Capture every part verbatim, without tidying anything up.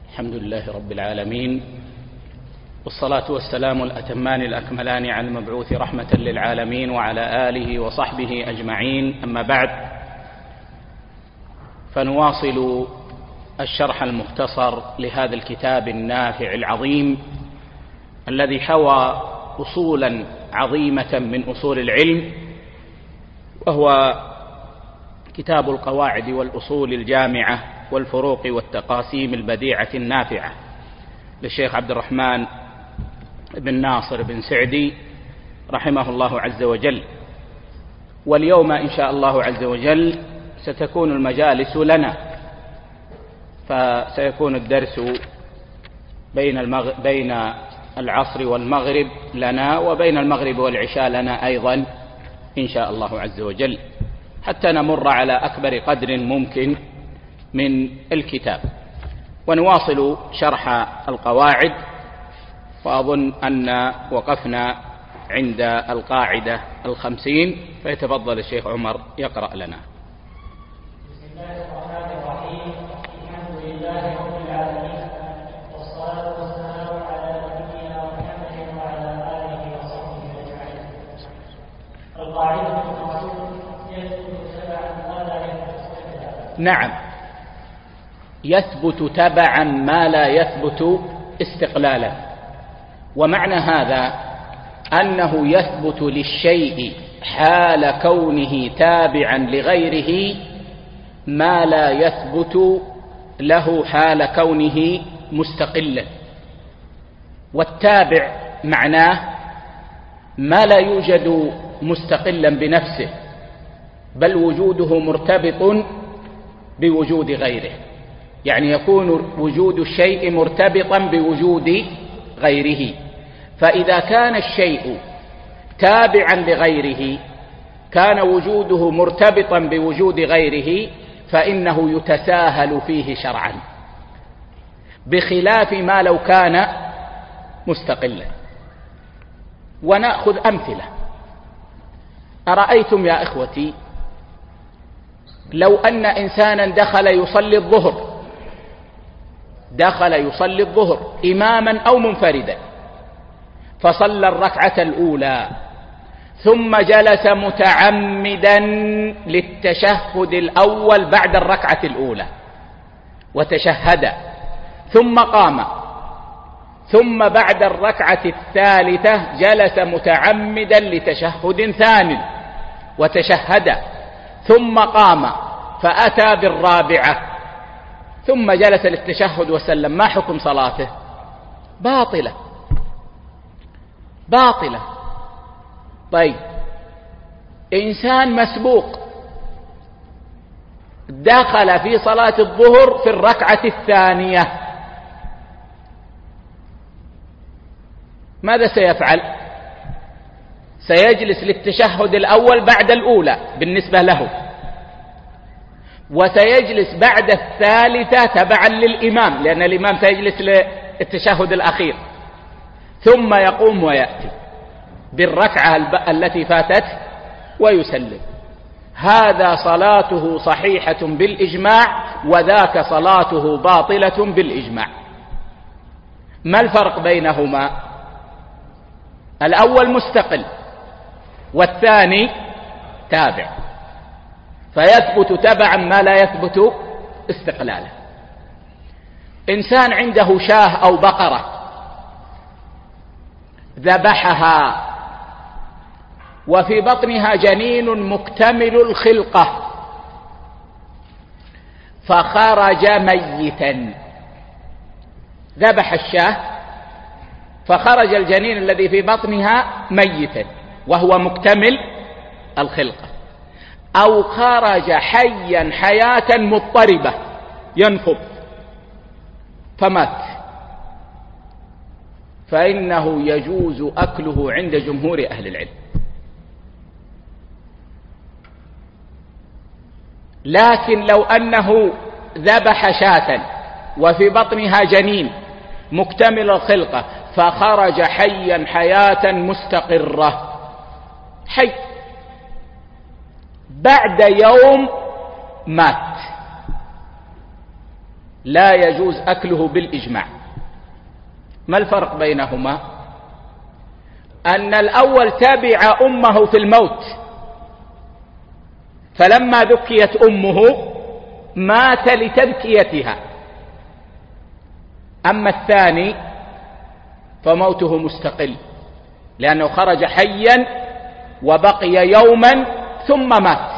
الحمد لله رب العالمين، والصلاة والسلام الأتمان الأكملان على المبعوث رحمة للعالمين وعلى آله وصحبه أجمعين. أما بعد، فنواصل الشرح المختصر لهذا الكتاب النافع العظيم الذي حوى أصولا عظيمة من أصول العلم، وهو كتاب القواعد والأصول الجامعة والفروق والتقاسيم البديعة النافعة للشيخ عبد الرحمن بن ناصر بن سعدي رحمه الله عز وجل. واليوم إن شاء الله عز وجل ستكون المجالس لنا، فسيكون الدرس بين, المغ... بين العصر والمغرب لنا، وبين المغرب والعشاء لنا أيضا إن شاء الله عز وجل، حتى نمر على أكبر قدر ممكن من الكتاب. ونواصل شرح القواعد، وأظن أن وقفنا عند القاعدة الخمسين، فيتفضل الشيخ عمر يقرأ لنا. بسم الله الرحمن الرحيم. الحمد لله رب العالمين، والصلاة والسلام على نبينا محمد وعلى آله وصحبه أجمعين. القاعدة المقصود يثبت تبعا ما لا يثبت. نعم، يثبت تبعا ما لا يثبت استقلالا. ومعنى هذا أنه يثبت للشيء حال كونه تابعا لغيره ما لا يثبت له حال كونه مستقلا. والتابع معناه ما لا يوجد مستقلا بنفسه، بل وجوده مرتبط بوجود غيره، يعني يكون وجود الشيء مرتبطا بوجود غيره. فإذا كان الشيء تابعا لغيره كان وجوده مرتبطا بوجود غيره، فإنه يتساهل فيه شرعا، بخلاف ما لو كان مستقلا. ونأخذ أمثلة. أرأيتم يا إخوتي لو أن إنسانا دخل يصلي الظهر دخل يصلي الظهر إماما أو منفردا، فصلى الركعة الأولى، ثم جلس متعمدا للتشهد الأول بعد الركعة الأولى وتشهد، ثم قام، ثم بعد الركعة الثالثة جلس متعمدا لتشهد ثاني وتشهد، ثم قام فأتى بالرابعة، ثم جلس للتشهد وسلم. ما حكم صلاته؟ باطلة باطلة. طيب، إنسان مسبوق دخل في صلاة الظهر في الركعة الثانية، ماذا سيفعل؟ سيجلس للتشهد الأول بعد الأولى بالنسبة له، وسيجلس بعد الثالثة تبعا للإمام، لأن الإمام سيجلس للتشهد الأخير، ثم يقوم ويأتي بالركعة التي فاتت ويسلم. هذا صلاته صحيحة بالإجماع، وذاك صلاته باطلة بالإجماع. ما الفرق بينهما؟ الأول مستقل والثاني تابع، فيثبت تبعا ما لا يثبت استقلالا. إنسان عنده شاه أو بقرة ذبحها وفي بطنها جنين مكتمل الخلقة فخرج ميتا، ذبح الشاه فخرج الجنين الذي في بطنها ميتا وهو مكتمل الخلقة، أو خرج حيا حياة مضطربة ينفض فمات، فإنه يجوز أكله عند جمهور أهل العلم. لكن لو أنه ذبح شاة وفي بطنها جنين مكتمل الخلقة فخرج حيا حياة مستقرة، حي، بعد يوم مات، لا يجوز أكله بالإجماع. ما الفرق بينهما؟ أن الأول تبع أمه في الموت، فلما ذكيت أمه مات لتذكيتها. أما الثاني فموته مستقل، لأنه خرج حيا وبقي يوما ثم مات.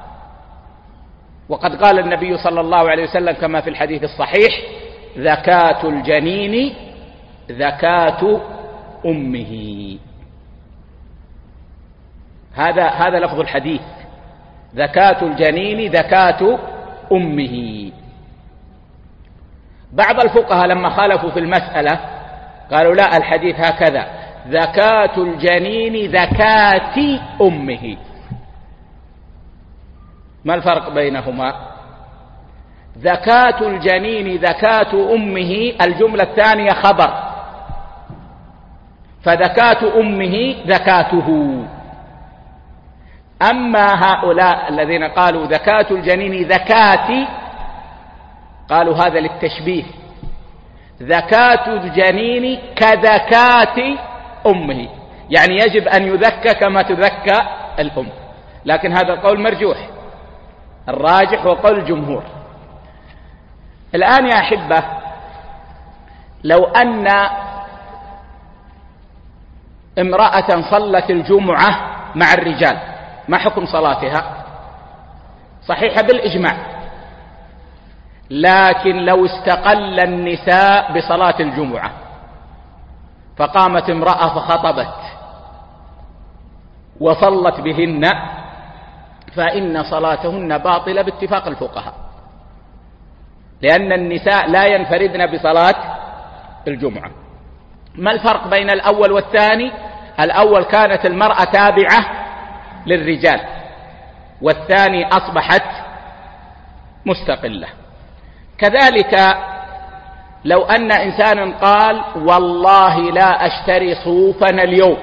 وقد قال النبي صلى الله عليه وسلم كما في الحديث الصحيح: زكاة الجنين زكاة أمه. هذا هذا لفظ الحديث: زكاة الجنين زكاة أمه. بعض الفقهاء لما خالفوا في المسألة قالوا لا، الحديث هكذا: زكاة الجنين زكاة أمه. ما الفرق بينهما؟ زكاة الجنين زكاة أمه الجملة الثانية خبر، فزكاة أمه زكاته. أما هؤلاء الذين قالوا زكاة الجنين زكاة، قالوا هذا للتشبيه: زكاة الجنين كزكاة أمه، يعني يجب أن يذكى كما تذكى الأم. لكن هذا القول مرجوح، الراجح وقول الجمهور. الآن يا أحبة، لو أن امرأة صلت الجمعة مع الرجال، ما حكم صلاتها؟ صحيحة بالإجماع. لكن لو استقل النساء بصلاة الجمعة، فقامت امرأة فخطبت وصلت بهن، فإن صلاتهن باطلة باتفاق الفقهاء، لأن النساء لا ينفردن بصلاة الجمعة. ما الفرق بين الأول والثاني؟ الأول كانت المرأة تابعة للرجال، والثاني أصبحت مستقلة. كذلك لو أن إنسان قال: والله لا أشتري صوفا اليوم،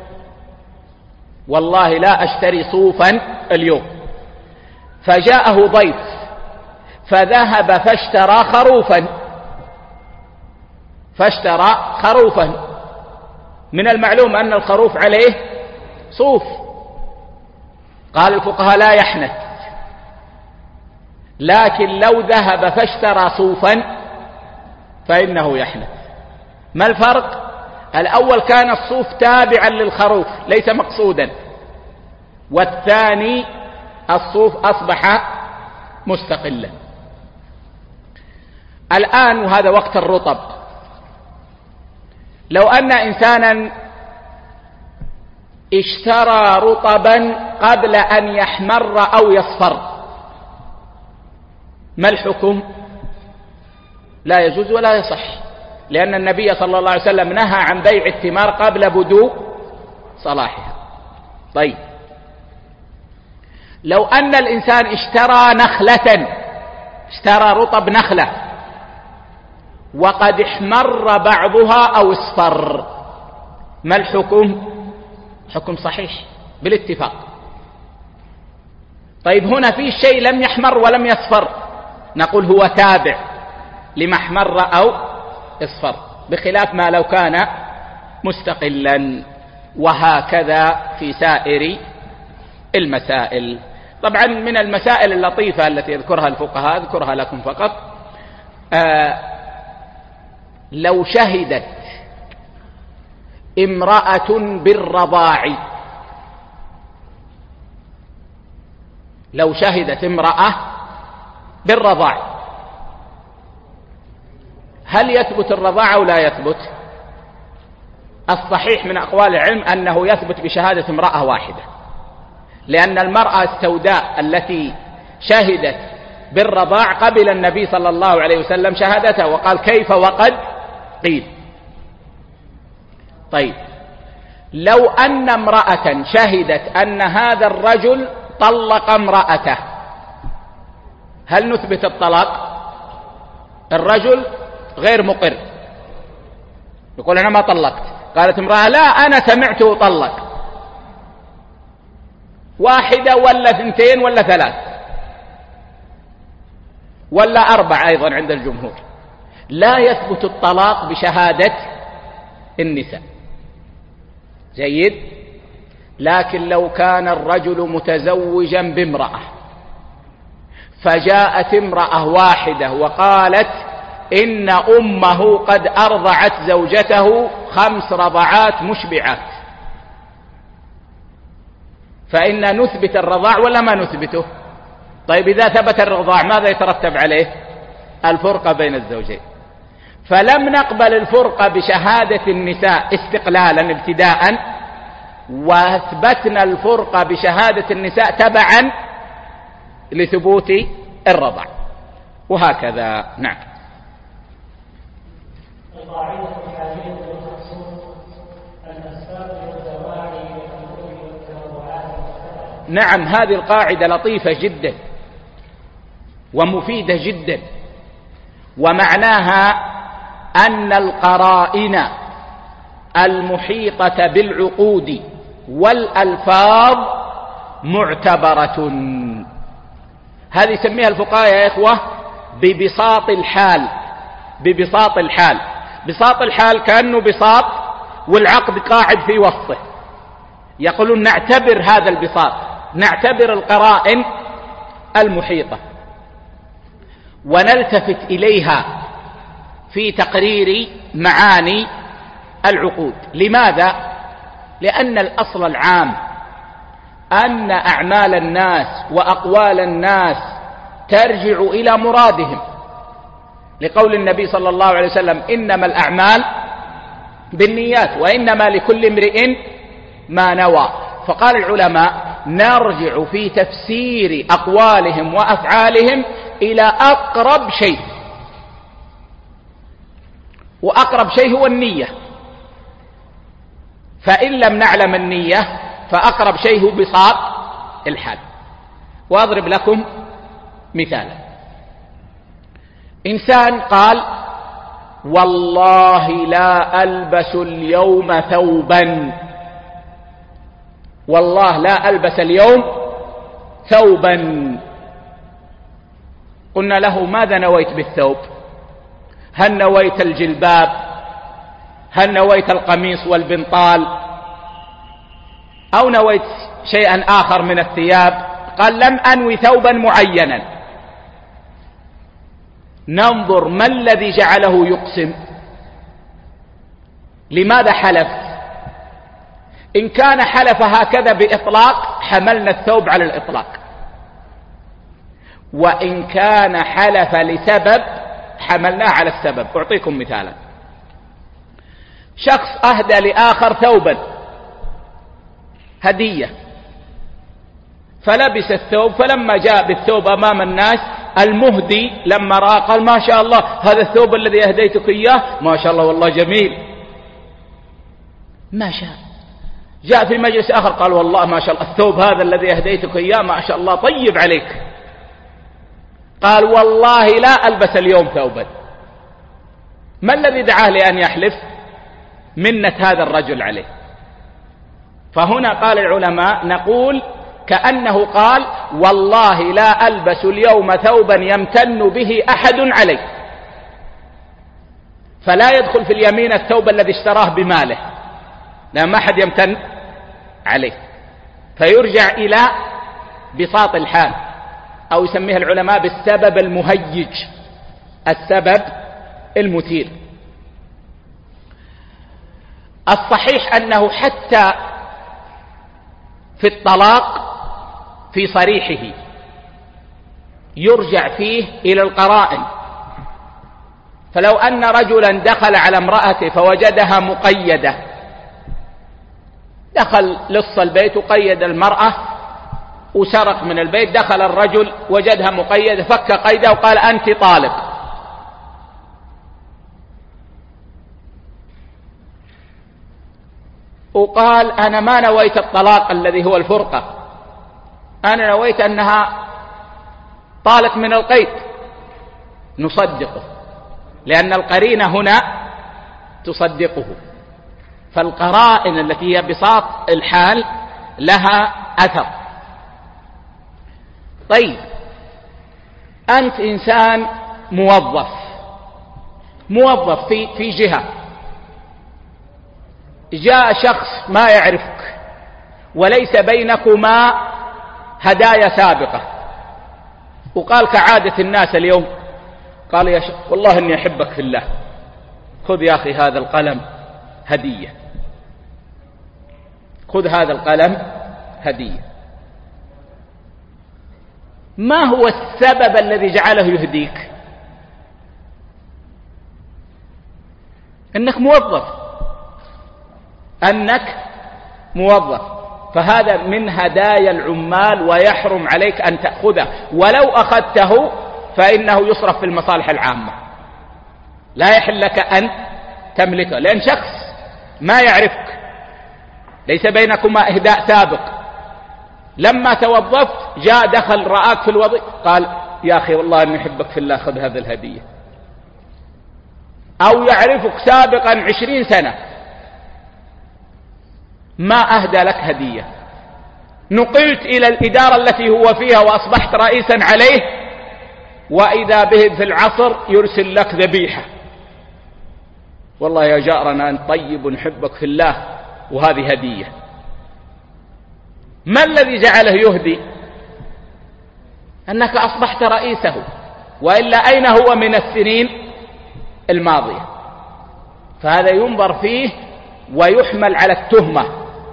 والله لا أشتري صوفا اليوم، فجاءه ضيف فذهب فاشترى خروفا، فاشترى خروفا من المعلوم أن الخروف عليه صوف. قال الفقهاء: لا يحنث. لكن لو ذهب فاشترى صوفا فإنه يحنث. ما الفرق؟ الأول كان الصوف تابعا للخروف ليس مقصودا، والثاني الصوف أصبح مستقلا. الآن وهذا وقت الرطب، لو أن إنسانا اشترى رطبا قبل أن يحمر أو يصفر، ما الحكم؟ لا يجوز ولا يصح، لأن النبي صلى الله عليه وسلم نهى عن بيع الثمار قبل بدو صلاحها. طيب، لو أن الإنسان اشترى نخلة، اشترى رطب نخلة وقد احمر بعضها أو اصفر، ما الحكم؟ حكم صحيح بالاتفاق. طيب، هنا في شيء لم يحمر ولم يصفر، نقول هو تابع لما احمر أو اصفر، بخلاف ما لو كان مستقلا. وهكذا في سائر المسائل. طبعا من المسائل اللطيفة التي يذكرها الفقهاء أذكرها لكم فقط: آه لو شهدت امرأة بالرضاع، لو شهدت امرأة بالرضاع، هل يثبت الرضاع أو لا يثبت؟ الصحيح من أقوال العلم أنه يثبت بشهادة امرأة واحدة، لأن المرأة السوداء التي شهدت بالرضاع قبل النبي صلى الله عليه وسلم شهادتها وقال: كيف وقد قيل. طيب، لو أن امرأة شهدت أن هذا الرجل طلق امرأته، هل نثبت الطلاق؟ الرجل غير مقر، يقول: أنا ما طلقت. قالت امرأة: لا، أنا سمعته طلق، واحدة ولا اثنتين ولا ثلاث، ولا أربع أيضا عند الجمهور. لا يثبت الطلاق بشهادة النساء. جيد. لكن لو كان الرجل متزوجا بامرأة فجاءت امرأة واحدة وقالت إن أمه قد أرضعت زوجته خمس رضعات مشبعات، فإن نثبت الرضاع ولا ما نثبته؟ طيب إذا ثبت الرضاع ماذا يترتب عليه؟ الفرقة بين الزوجين. فلم نقبل الفرقة بشهادة النساء استقلالا ابتداء، واثبتنا الفرقة بشهادة النساء تبعا لثبوت الرضاع، وهكذا. نعم. نعم، هذه القاعدة لطيفة جدا ومفيدة جدا، ومعناها أن القرائن المحيطة بالعقود والألفاظ معتبرة. هذه يسميها الفقهاء يا إخوة ببساط الحال. ببساط الحال. بساط الحال كأنه بساط والعقد قاعد في وسطه. يقولون نعتبر هذا البساط، نعتبر القرائن المحيطة ونلتفت إليها في تقرير معاني العقود. لماذا؟ لأن الأصل العام أن أعمال الناس وأقوال الناس ترجع إلى مرادهم، لقول النبي صلى الله عليه وسلم إنما الأعمال بالنيات وإنما لكل امرئ ما نوى. فقال العلماء نرجع في تفسير أقوالهم وأفعالهم إلى أقرب شيء، وأقرب شيء هو النية. فإن لم نعلم النية فأقرب شيء هو بساط الحال. وأضرب لكم مثالا. إنسان قال والله لا ألبس اليوم ثوبا، والله لا ألبس اليوم ثوبا. قلنا له ماذا نويت بالثوب؟ هل نويت الجلباب؟ هل نويت القميص والبنطال؟ أو نويت شيئا آخر من الثياب؟ قال لم أنوي ثوبا معينا. ننظر ما الذي جعله يقسم، لماذا حلف؟ إن كان حلف هكذا بإطلاق حملنا الثوب على الإطلاق، وإن كان حلف لسبب حملناه على السبب. أعطيكم مثالا. شخص أهدى لآخر ثوبا هدية، فلبس الثوب، فلما جاء بالثوب أمام الناس المهدي لما رأى قال ما شاء الله هذا الثوب الذي أهديتك إياه ما شاء الله والله جميل. ما شاء. جاء في مجلس آخر قال والله ما شاء الله الثوب هذا الذي أهديتك إياه ما شاء الله طيب عليك. قال والله لا ألبس اليوم ثوبا. ما الذي دعاه لأن يحلف؟ منة هذا الرجل عليه. فهنا قال العلماء نقول كأنه قال والله لا ألبس اليوم ثوبا يمتن به أحد علي، فلا يدخل في اليمين الثوب الذي اشتراه بماله، لا ما أحد يمتن عليه، فيرجع إلى بساط الحال، أو يسميها العلماء بالسبب المهيج، السبب المثير. الصحيح أنه حتى في الطلاق في صريحه يرجع فيه إلى القرائن. فلو أن رجلا دخل على امرأته فوجدها مقيدة، دخل لص البيت وقيد المرأة وسرق من البيت، دخل الرجل وجدها مقيدة فك قيدها وقال أنت طالق، وقال أنا ما نويت الطلاق الذي هو الفرقة، أنا نويت أنها طالق من القيد، نصدقه لأن القرينة هنا تصدقه. فالقرائن التي هي بساط الحال لها أثر. طيب أنت إنسان موظف موظف في في جهة، جاء شخص ما يعرفك وليس بينكما هدايا سابقة، وقال كعادة الناس اليوم، قال يا شيخ والله إني أحبك في الله، خذ يا أخي هذا القلم هدية، خذ هذا القلم هدية. ما هو السبب الذي جعله يهديك؟ أنك موظف، أنك موظف، فهذا من هدايا العمال ويحرم عليك أن تأخذه، ولو أخذته فإنه يصرف في المصالح العامة، لا يحل لك أن تملكه، لأن شخص ما يعرفك ليس بينكما إهداء سابق، لما توظفت جاء دخل رآك في الوظيفة قال يا أخي والله أني أحبك في الله، خذ هذه الهدية. أو يعرفك سابقا عشرين سنة ما أهدى لك هدية، نقلت إلى الإدارة التي هو فيها وأصبحت رئيسا عليه، وإذا به في العصر يرسل لك ذبيحة، والله يا جارنا أنت طيب نحبك في الله وهذه هدية. ما الذي جعله يهدي؟ أنك أصبحت رئيسه، وإلا أين هو من السنين الماضية؟ فهذا ينظر فيه ويحمل على التهمة،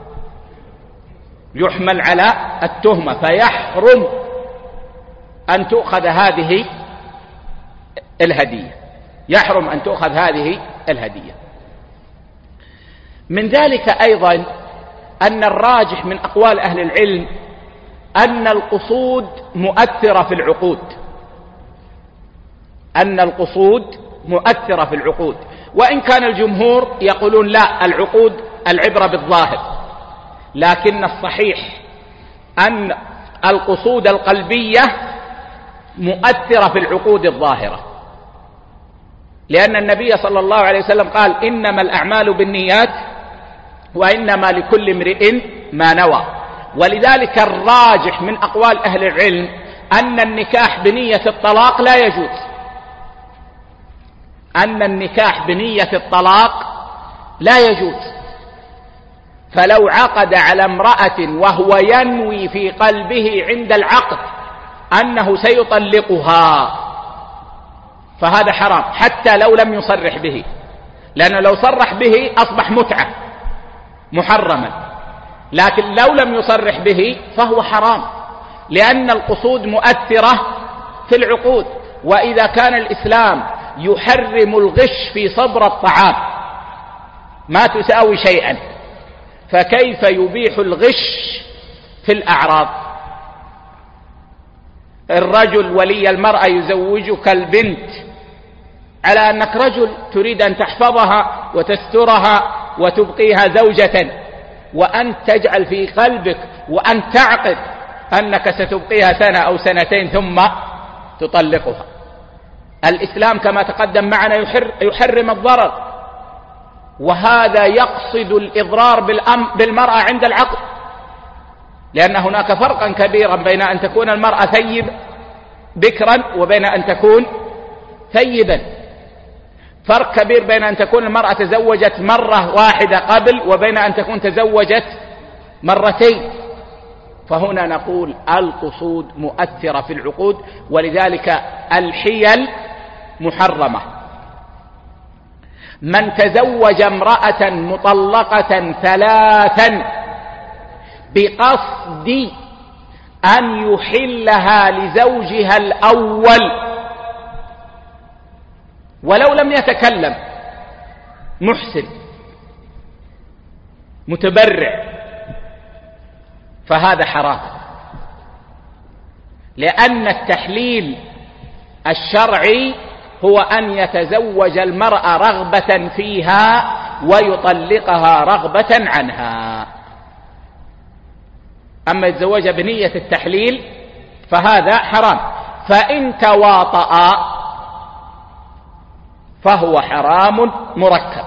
يحمل على التهمة، فيحرم أن تؤخذ هذه الهدية، يحرم أن تؤخذ هذه الهدية. من ذلك أيضا أن الراجح من أقوال أهل العلم أن القصود مؤثرة في العقود، أن القصود مؤثرة في العقود، وإن كان الجمهور يقولون لا، العقود العبرة بالظاهر، لكن الصحيح أن القصود القلبية مؤثرة في العقود الظاهرة، لأن النبي صلى الله عليه وسلم قال إنما الأعمال بالنيات وإنما لكل امرئ ما نوى. ولذلك الراجح من أقوال أهل العلم أن النكاح بنية الطلاق لا يجوز، أن النكاح بنية الطلاق لا يجوز. فلو عقد على امرأة وهو ينوي في قلبه عند العقد أنه سيطلقها فهذا حرام، حتى لو لم يصرح به، لأنه لو صرح به أصبح متعة محرما، لكن لو لم يصرح به فهو حرام، لأن القصود مؤثرة في العقود. وإذا كان الإسلام يحرم الغش في صبر الطعام ما تساوي شيئا، فكيف يبيح الغش في الأعراض؟ الرجل ولي المرأة يزوجك البنت على أنك رجل تريد أن تحفظها وتسترها وتبقيها زوجة، وأن تجعل في قلبك وأن تعقد أنك ستبقيها سنة أو سنتين ثم تطلقها. الإسلام كما تقدم معنا يحرم الضرر، وهذا يقصد الإضرار بالمرأة عند العقد، لأن هناك فرقا كبيرا بين أن تكون المرأة ثيب بكرا وبين أن تكون ثيبا، فرق كبير بين أن تكون المرأة تزوجت مرة واحدة قبل وبين أن تكون تزوجت مرتين. فهنا نقول القصود مؤثرة في العقود، ولذلك الحيل محرمة. من تزوج امرأة مطلقة ثلاثا بقصد أن يحلها لزوجها الأول ولو لم يتكلم، محسن متبرع، فهذا حرام، لأن التحليل الشرعي هو أن يتزوج المرأة رغبة فيها ويطلقها رغبة عنها. أما يتزوج بنية التحليل فهذا حرام، فإن تواطأ فهو حرام مركب.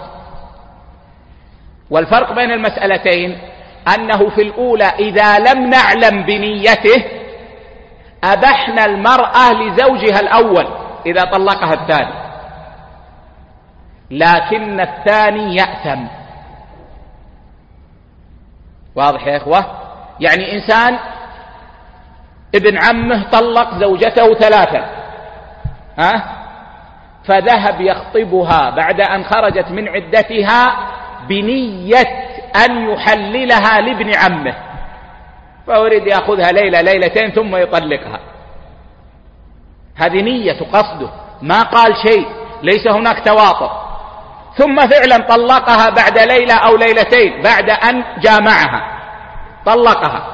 والفرق بين المسألتين أنه في الأولى إذا لم نعلم بنيته أبحنا المرأة لزوجها الأول إذا طلقها الثاني، لكن الثاني يأثم. واضح يا إخوة؟ يعني إنسان ابن عمه طلق زوجته ثلاثا، ها؟ فذهب يخطبها بعد أن خرجت من عدتها بنية أن يحللها لابن عمه، فأريد يأخذها ليلة ليلتين ثم يطلقها. هذه نية قصده، ما قال شيء، ليس هناك تواطؤ. ثم فعلا طلقها بعد ليلة أو ليلتين بعد أن جامعها، طلقها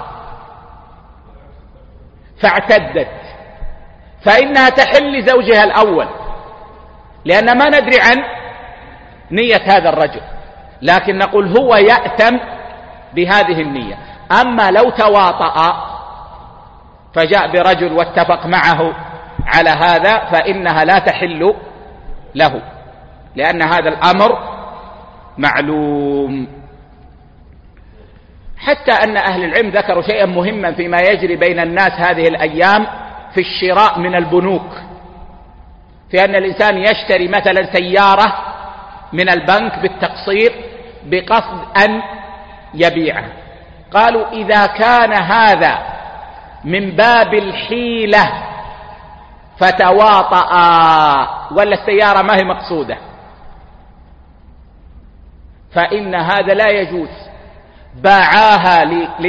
فاعتدت، فإنها تحل لزوجها الأول، لأن ما ندري عن نية هذا الرجل، لكن نقول هو يأثم بهذه النية. أما لو تواطأ فجاء برجل واتفق معه على هذا فإنها لا تحل له، لأن هذا الأمر معلوم. حتى أن أهل العلم ذكروا شيئا مهما فيما يجري بين الناس هذه الأيام في الشراء من البنوك، في أن الإنسان يشتري مثلا سيارة من البنك بالتقسيط بقصد أن يبيعها. قالوا إذا كان هذا من باب الحيلة فتواطأ ولا السيارة ما هي مقصودة، فإن هذا لا يجوز. باعاها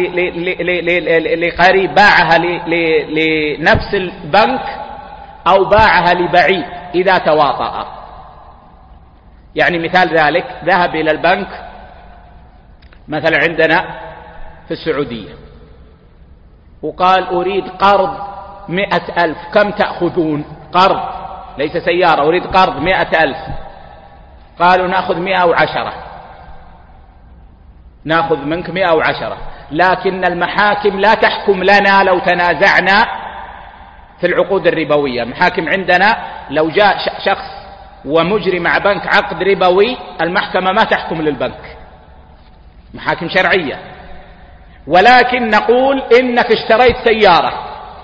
لقريب، باعها لنفس البنك أو باعها لبعيد إذا تواطأ. يعني مثال ذلك، ذهب إلى البنك مثلا عندنا في السعودية وقال أريد قرض مئة ألف، كم تأخذون؟ قرض ليس سيارة، أريد قرض مئة ألف. قالوا نأخذ مئة وعشرة، نأخذ منك مئة وعشرة، لكن المحاكم لا تحكم لنا لو تنازعنا في العقود الربوية. محاكم عندنا لو جاء شخص ومجري مع بنك عقد ربوي المحكمة ما تحكم للبنك، محاكم شرعية، ولكن نقول إنك اشتريت سيارة،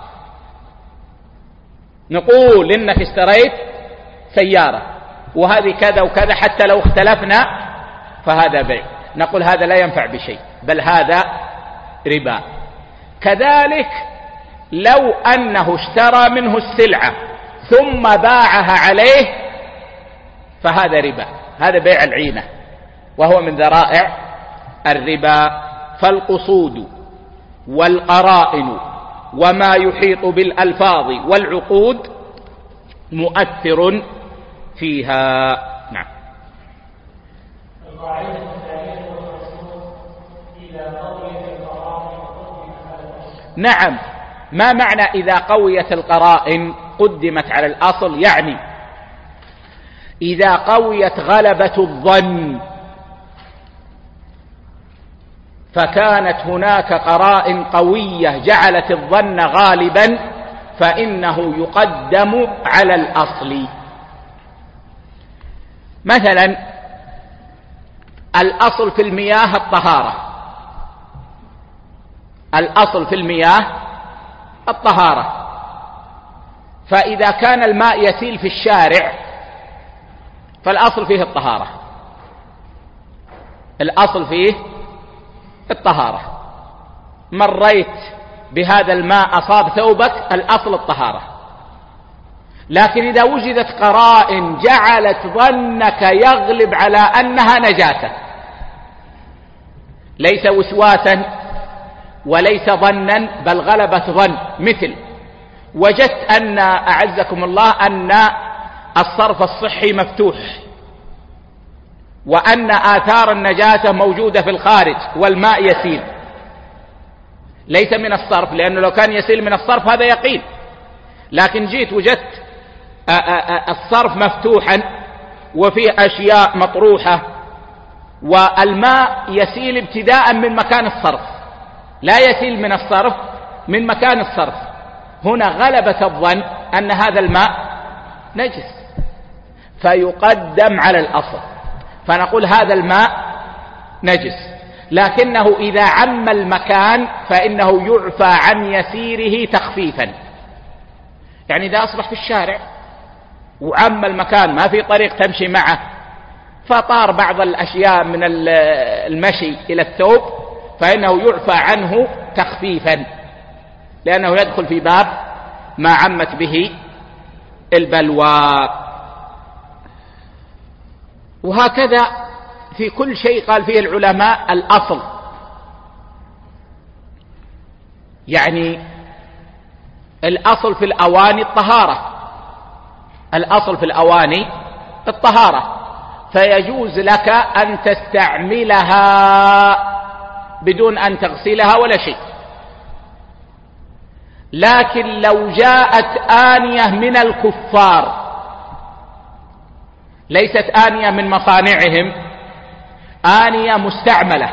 نقول إنك اشتريت سيارة وهذه كذا وكذا، حتى لو اختلفنا فهذا بيع، نقول هذا لا ينفع بشيء بل هذا ربا. كذلك لو أنه اشترى منه السلعة ثم باعها عليه فهذا ربا، هذا بيع العينة وهو من ذرائع الربا. فالقصود والقرائن وما يحيط بالألفاظ والعقود مؤثر فيها. نعم. نعم، ما معنى إذا قويت القرائن قدمت على الأصل؟ يعني إذا قويت غلبة الظن فكانت هناك قرائن قوية جعلت الظن غالبا فإنه يقدم على الأصل. مثلا الأصل في المياه الطهارة، الأصل في المياه الطهارة، فإذا كان الماء يسيل في الشارع فالأصل فيه الطهارة، الأصل فيه الطهارة. مريت بهذا الماء أصاب ثوبك، الأصل الطهارة. لكن إذا وجدت قرائن جعلت ظنك يغلب على أنها نجاسة، ليس وسواسا وليس ظنا بل غلبة ظن، مثل وجدت أن أعزكم الله أن الصرف الصحي مفتوح وأن آثار النجاسة موجودة في الخارج والماء يسيل، ليس من الصرف، لأنه لو كان يسيل من الصرف هذا يقين، لكن جيت وجدت الصرف مفتوحا وفيه أشياء مطروحة والماء يسيل ابتداء من مكان الصرف، لا يسيل من الصرف، من مكان الصرف. هنا غلبة الظن أن هذا الماء نجس فيقدم على الأصل، فنقول هذا الماء نجس، لكنه إذا عم المكان فإنه يعفى عن يسيره تخفيفا، يعني إذا أصبح في الشارع وعم المكان ما في طريق تمشي معه، فطار بعض الأشياء من المشي إلى الثوب، فإنه يعفى عنه تخفيفا، لأنه يدخل في باب ما عمت به البلوى. وهكذا في كل شيء قال فيه العلماء الأصل، يعني الأصل في الأواني الطهارة، الأصل في الأواني الطهارة، فيجوز لك أن تستعملها بدون أن تغسلها ولا شيء. لكن لو جاءت آنية من الكفار ليست آنية من مصانعهم، آنية مستعملة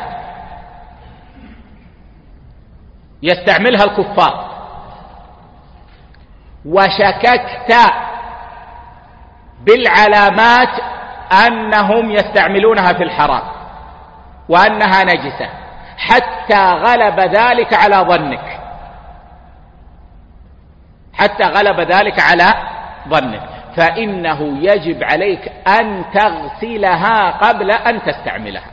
يستعملها الكفار، وشككت بالعلامات أنهم يستعملونها في الحرام وأنها نجسة، حتى غلب ذلك على ظنك، حتى غلب ذلك على ظنك، فإنه يجب عليك أن تغسلها قبل أن تستعملها.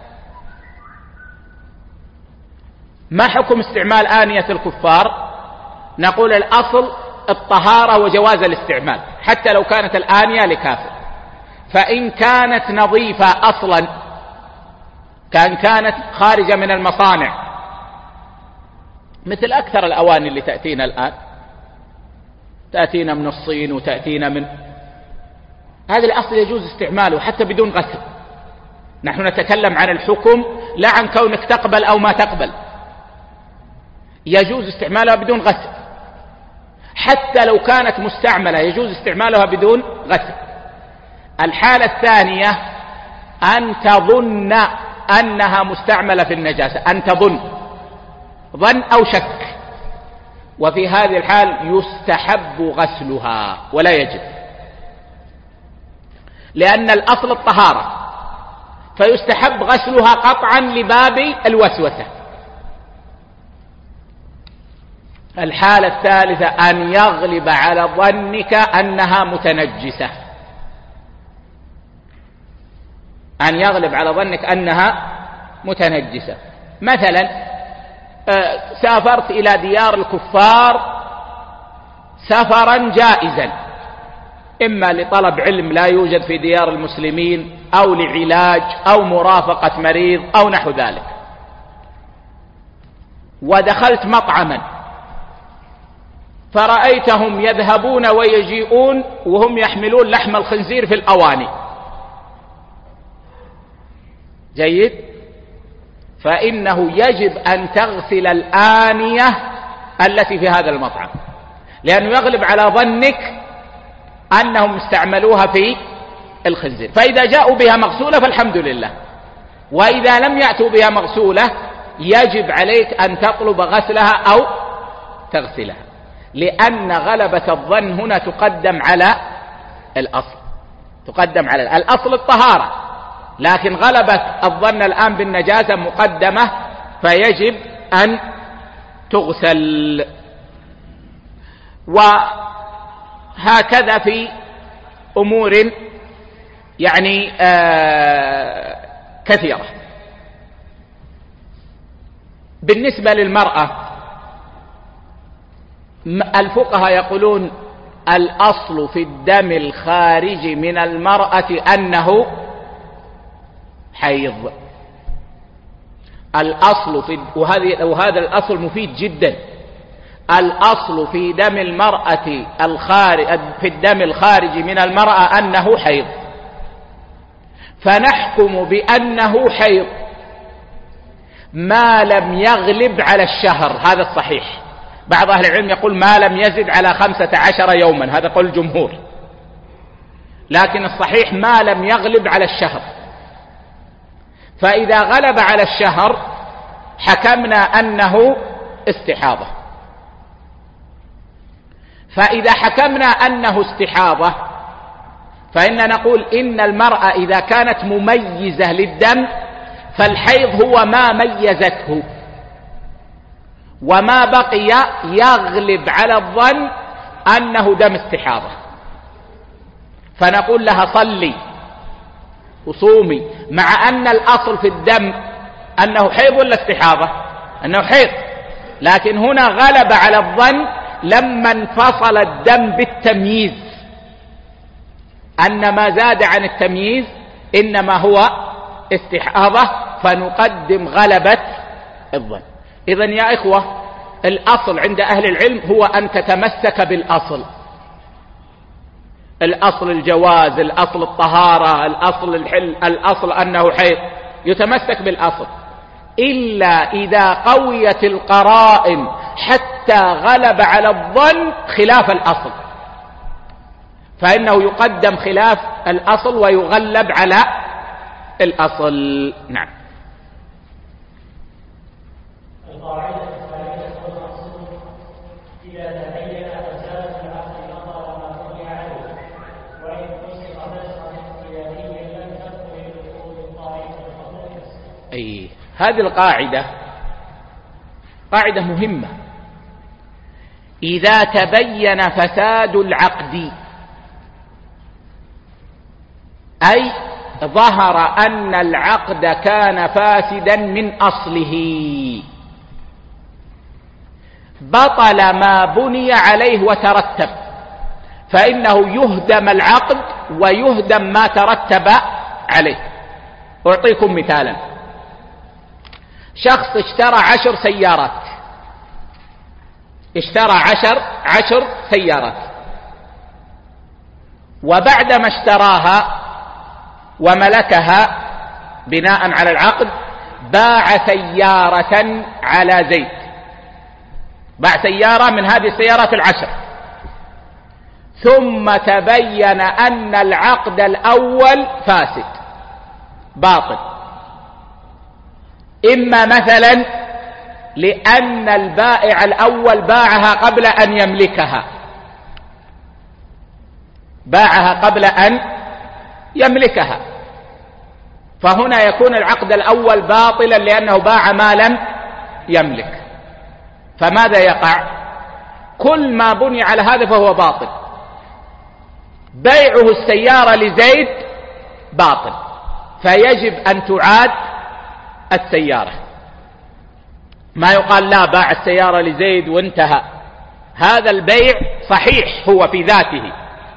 ما حكم استعمال آنية الكفار؟ نقول الأصل الطهارة وجواز الاستعمال حتى لو كانت الآنية لكافر. فإن كانت نظيفة أصلا، كان كانت خارجة من المصانع، مثل أكثر الأواني اللي تأتينا الآن، تأتينا من الصين وتأتينا من هذا، الأصل يجوز استعماله حتى بدون غسل. نحن نتكلم عن الحكم لا عن كونك تقبل أو ما تقبل، يجوز استعمالها بدون غسل، حتى لو كانت مستعملة يجوز استعمالها بدون غسل. الحالة الثانية أن تظن أنها مستعملة في النجاسة، أن تظن ظن أو شك، وفي هذه الحال يستحب غسلها ولا يجب، لأن الأصل الطهارة، فيستحب غسلها قطعا لباب الوسوسة. الحالة الثالثة أن يغلب على ظنك أنها متنجسة، أن يغلب على ظنك أنها متنجسة. مثلا سافرت إلى ديار الكفار سفرا جائزا، إما لطلب علم لا يوجد في ديار المسلمين، أو لعلاج، أو مرافقة مريض، أو نحو ذلك، ودخلت مطعما فرأيتهم يذهبون ويجيئون وهم يحملون لحم الخنزير في الأواني، جيد، فإنه يجب أن تغسل الآنية التي في هذا المطعم، لأنه يغلب على ظنك أنهم استعملوها في الخنزير. فإذا جاءوا بها مغسولة فالحمد لله، وإذا لم يأتوا بها مغسولة يجب عليك أن تطلب غسلها أو تغسلها، لأن غلبة الظن هنا تقدم على الأصل، تقدم على الأصل الطهارة، لكن غلبة الظن الآن بالنجاسة مقدمة، فيجب أن تغسل. وهكذا في أمور يعني آه كثيرة. بالنسبة للمرأة الفقهاء يقولون الأصل في الدم الخارج من المرأة أنه حيض. الأصل في وهذا الأصل مفيد جدا. الأصل في دم المرأة الخارج في الدم الخارج من المرأة أنه حيض، فنحكم بأنه حيض ما لم يغلب على الشهر، هذا الصحيح. بعض أهل العلم يقول ما لم يزد على خمسة عشر يوما، هذا قول الجمهور، لكن الصحيح ما لم يغلب على الشهر. فإذا غلب على الشهر حكمنا أنه استحاضة. فإذا حكمنا أنه استحاضة فإن نقول إن المرأة إذا كانت مميزة للدم فالحيض هو ما ميزته، وما بقي يغلب على الظن أنه دم استحاضة، فنقول لها صلي وصومي، مع أن الأصل في الدم أنه حيض ولا استحاضة؟ أنه حيض، لكن هنا غلب على الظن لما انفصل الدم بالتمييز أن ما زاد عن التمييز إنما هو استحاضة، فنقدم غلبة الظن. إذن يا إخوة، الأصل عند أهل العلم هو أن تتمسك بالأصل، الأصل الجواز، الأصل الطهارة، الأصل الحل، الأصل أنه حيض، يتمسك بالأصل، إلا إذا قويت القرائن حتى غلب على الظن خلاف الأصل، فإنه يقدم خلاف الأصل ويغلب على الأصل. نعم. القاعدة الثالثة والمقصود إذا تبين فساد العقد نظر ما بني عليه، وإن فسق فسقا اختياريا لم تدخل العقود الطائفة الخطأ. أي هذه القاعدة قاعدة مهمة. إذا تبين فساد العقد، أي ظهر أن العقد كان فاسدا من أصله، بطل ما بني عليه وترتب، فإنه يهدم العقد ويهدم ما ترتب عليه. أعطيكم مثالا: شخص اشترى عشر سيارات، اشترى عشر عشر سيارات، وبعدما اشتراها وملكها بناء على العقد باع سيارة على زيد، باع سيارة من هذه السيارات العشر، ثم تبين أن العقد الأول فاسد باطل، إما مثلا لأن البائع الأول باعها قبل أن يملكها، باعها قبل أن يملكها، فهنا يكون العقد الأول باطلا لأنه باع ما لم يملك، فماذا يقع؟ كل ما بني على هذا فهو باطل. بيعه السيارة لزيد باطل، فيجب أن تعاد السيارة، ما يقال لا باع السيارة لزيد وانتهى، هذا البيع صحيح هو في ذاته،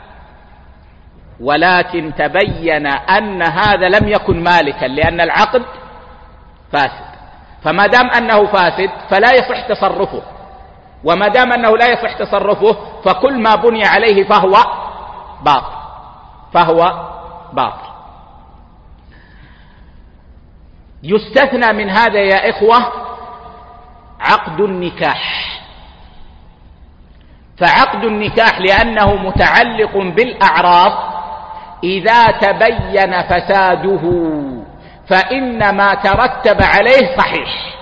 ولكن تبين أن هذا لم يكن مالكا لأن العقد فاسد، فما دام أنه فاسد فلا يصح تصرفه، وما دام أنه لا يصح تصرفه فكل ما بني عليه فهو باطل، فهو باطل. يستثنى من هذا يا إخوة عقد النكاح، فعقد النكاح لأنه متعلق بالأعراض إذا تبين فساده فإن ما ترتب عليه صحيح.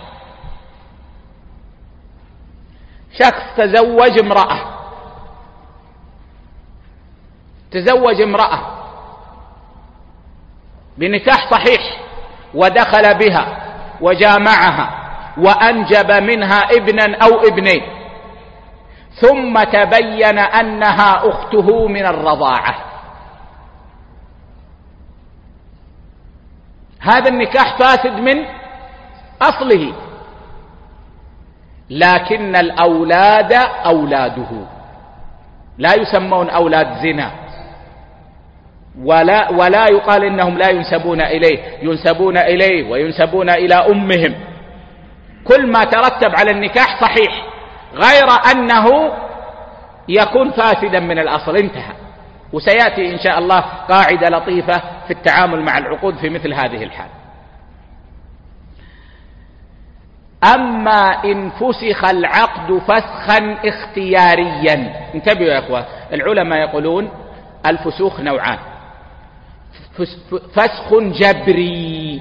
شخص تزوج امرأة، تزوج امرأة بنكاح صحيح ودخل بها وجامعها وأنجب منها ابنا أو ابنين، ثم تبين أنها أخته من الرضاعة، هذا النكاح فاسد من أصله، لكن الأولاد أولاده لا يسمون أولاد زنا، ولا, ولا يقال إنهم لا ينسبون إليه، ينسبون إليه وينسبون إلى أمهم، كل ما ترتب على النكاح صحيح، غير أنه يكون فاسدا من الأصل، انتهى. وسيأتي إن شاء الله قاعدة لطيفة في التعامل مع العقود في مثل هذه الحال. أما إن فسخ العقد فسخا اختياريا، انتبهوا يا أخوة، العلماء يقولون الفسوخ نوعان: فسخ جبري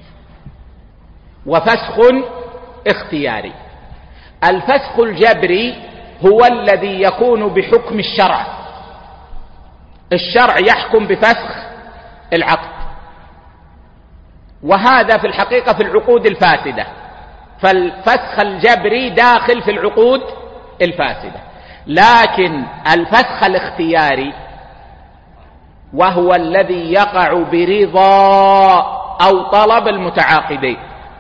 وفسخ اختياري. الفسخ الجبري هو الذي يكون بحكم الشرع، الشرع يحكم بفسخ العقد، وهذا في الحقيقة في العقود الفاسدة، فالفسخ الجبري داخل في العقود الفاسدة. لكن الفسخ الاختياري وهو الذي يقع برضا أو طلب المتعاقدين،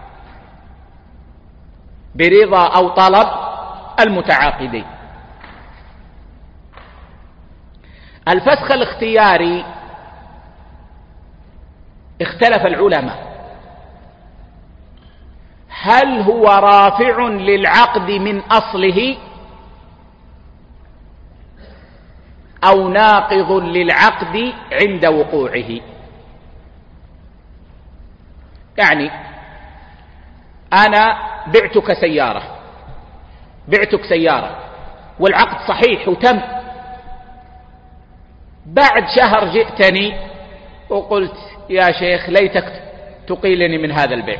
برضا أو طلب المتعاقدين. الفسخ الاختياري اختلف العلماء هل هو رافع للعقد من أصله أو ناقض للعقد عند وقوعه. يعني أنا بعتك سيارة بعتك سيارة والعقد صحيح وتم، بعد شهر جئتني وقلت يا شيخ ليتك تقيلني من هذا البيع،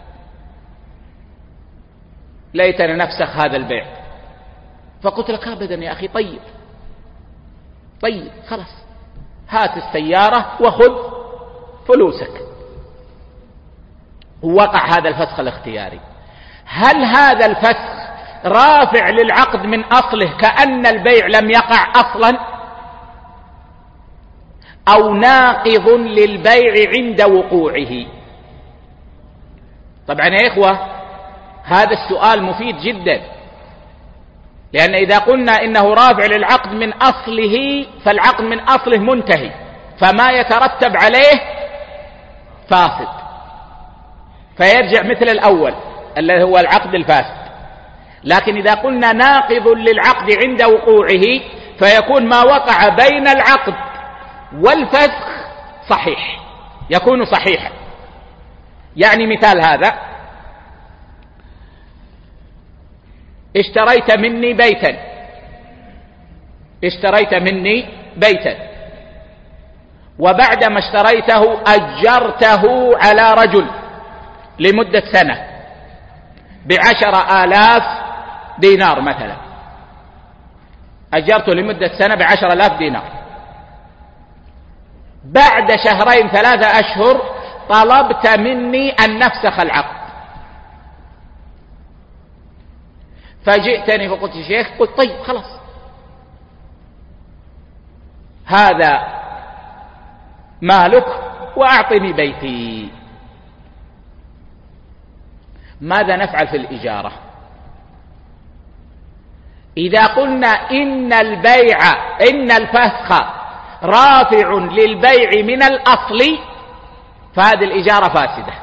ليتنا نفسخ هذا البيع، فقلت لك أبدا يا أخي طيب طيب خلاص هات السيارة وخذ فلوسك. وقع هذا الفسخ الاختياري. هل هذا الفسخ رافع للعقد من أصله كأن البيع لم يقع أصلا أو ناقض للبيع عند وقوعه؟ طبعا يا إخوة هذا السؤال مفيد جدا، لأن إذا قلنا إنه رافع للعقد من أصله فالعقد من أصله منتهي، فما يترتب عليه فاسد، فيرجع مثل الأول الذي هو العقد الفاسد. لكن إذا قلنا ناقض للعقد عند وقوعه فيكون ما وقع بين العقد والفسخ صحيح، يكون صحيحا. يعني مثال هذا: اشتريت مني بيتا اشتريت مني بيتا وبعدما اشتريته أجرته على رجل لمدة سنة بعشر آلاف دينار مثلا، أجرته لمدة سنة بعشر آلاف دينار. بعد شهرين ثلاثة أشهر طلبت مني أن نفسخ العقد، فجئتني فقلت يا شيخ، قلت طيب خلاص هذا مالك وأعطني بيتي. ماذا نفعل في الإجارة؟ إذا قلنا إن البيع إن الفسخ رافع للبيع من الأصل فهذه الإجارة فاسدة،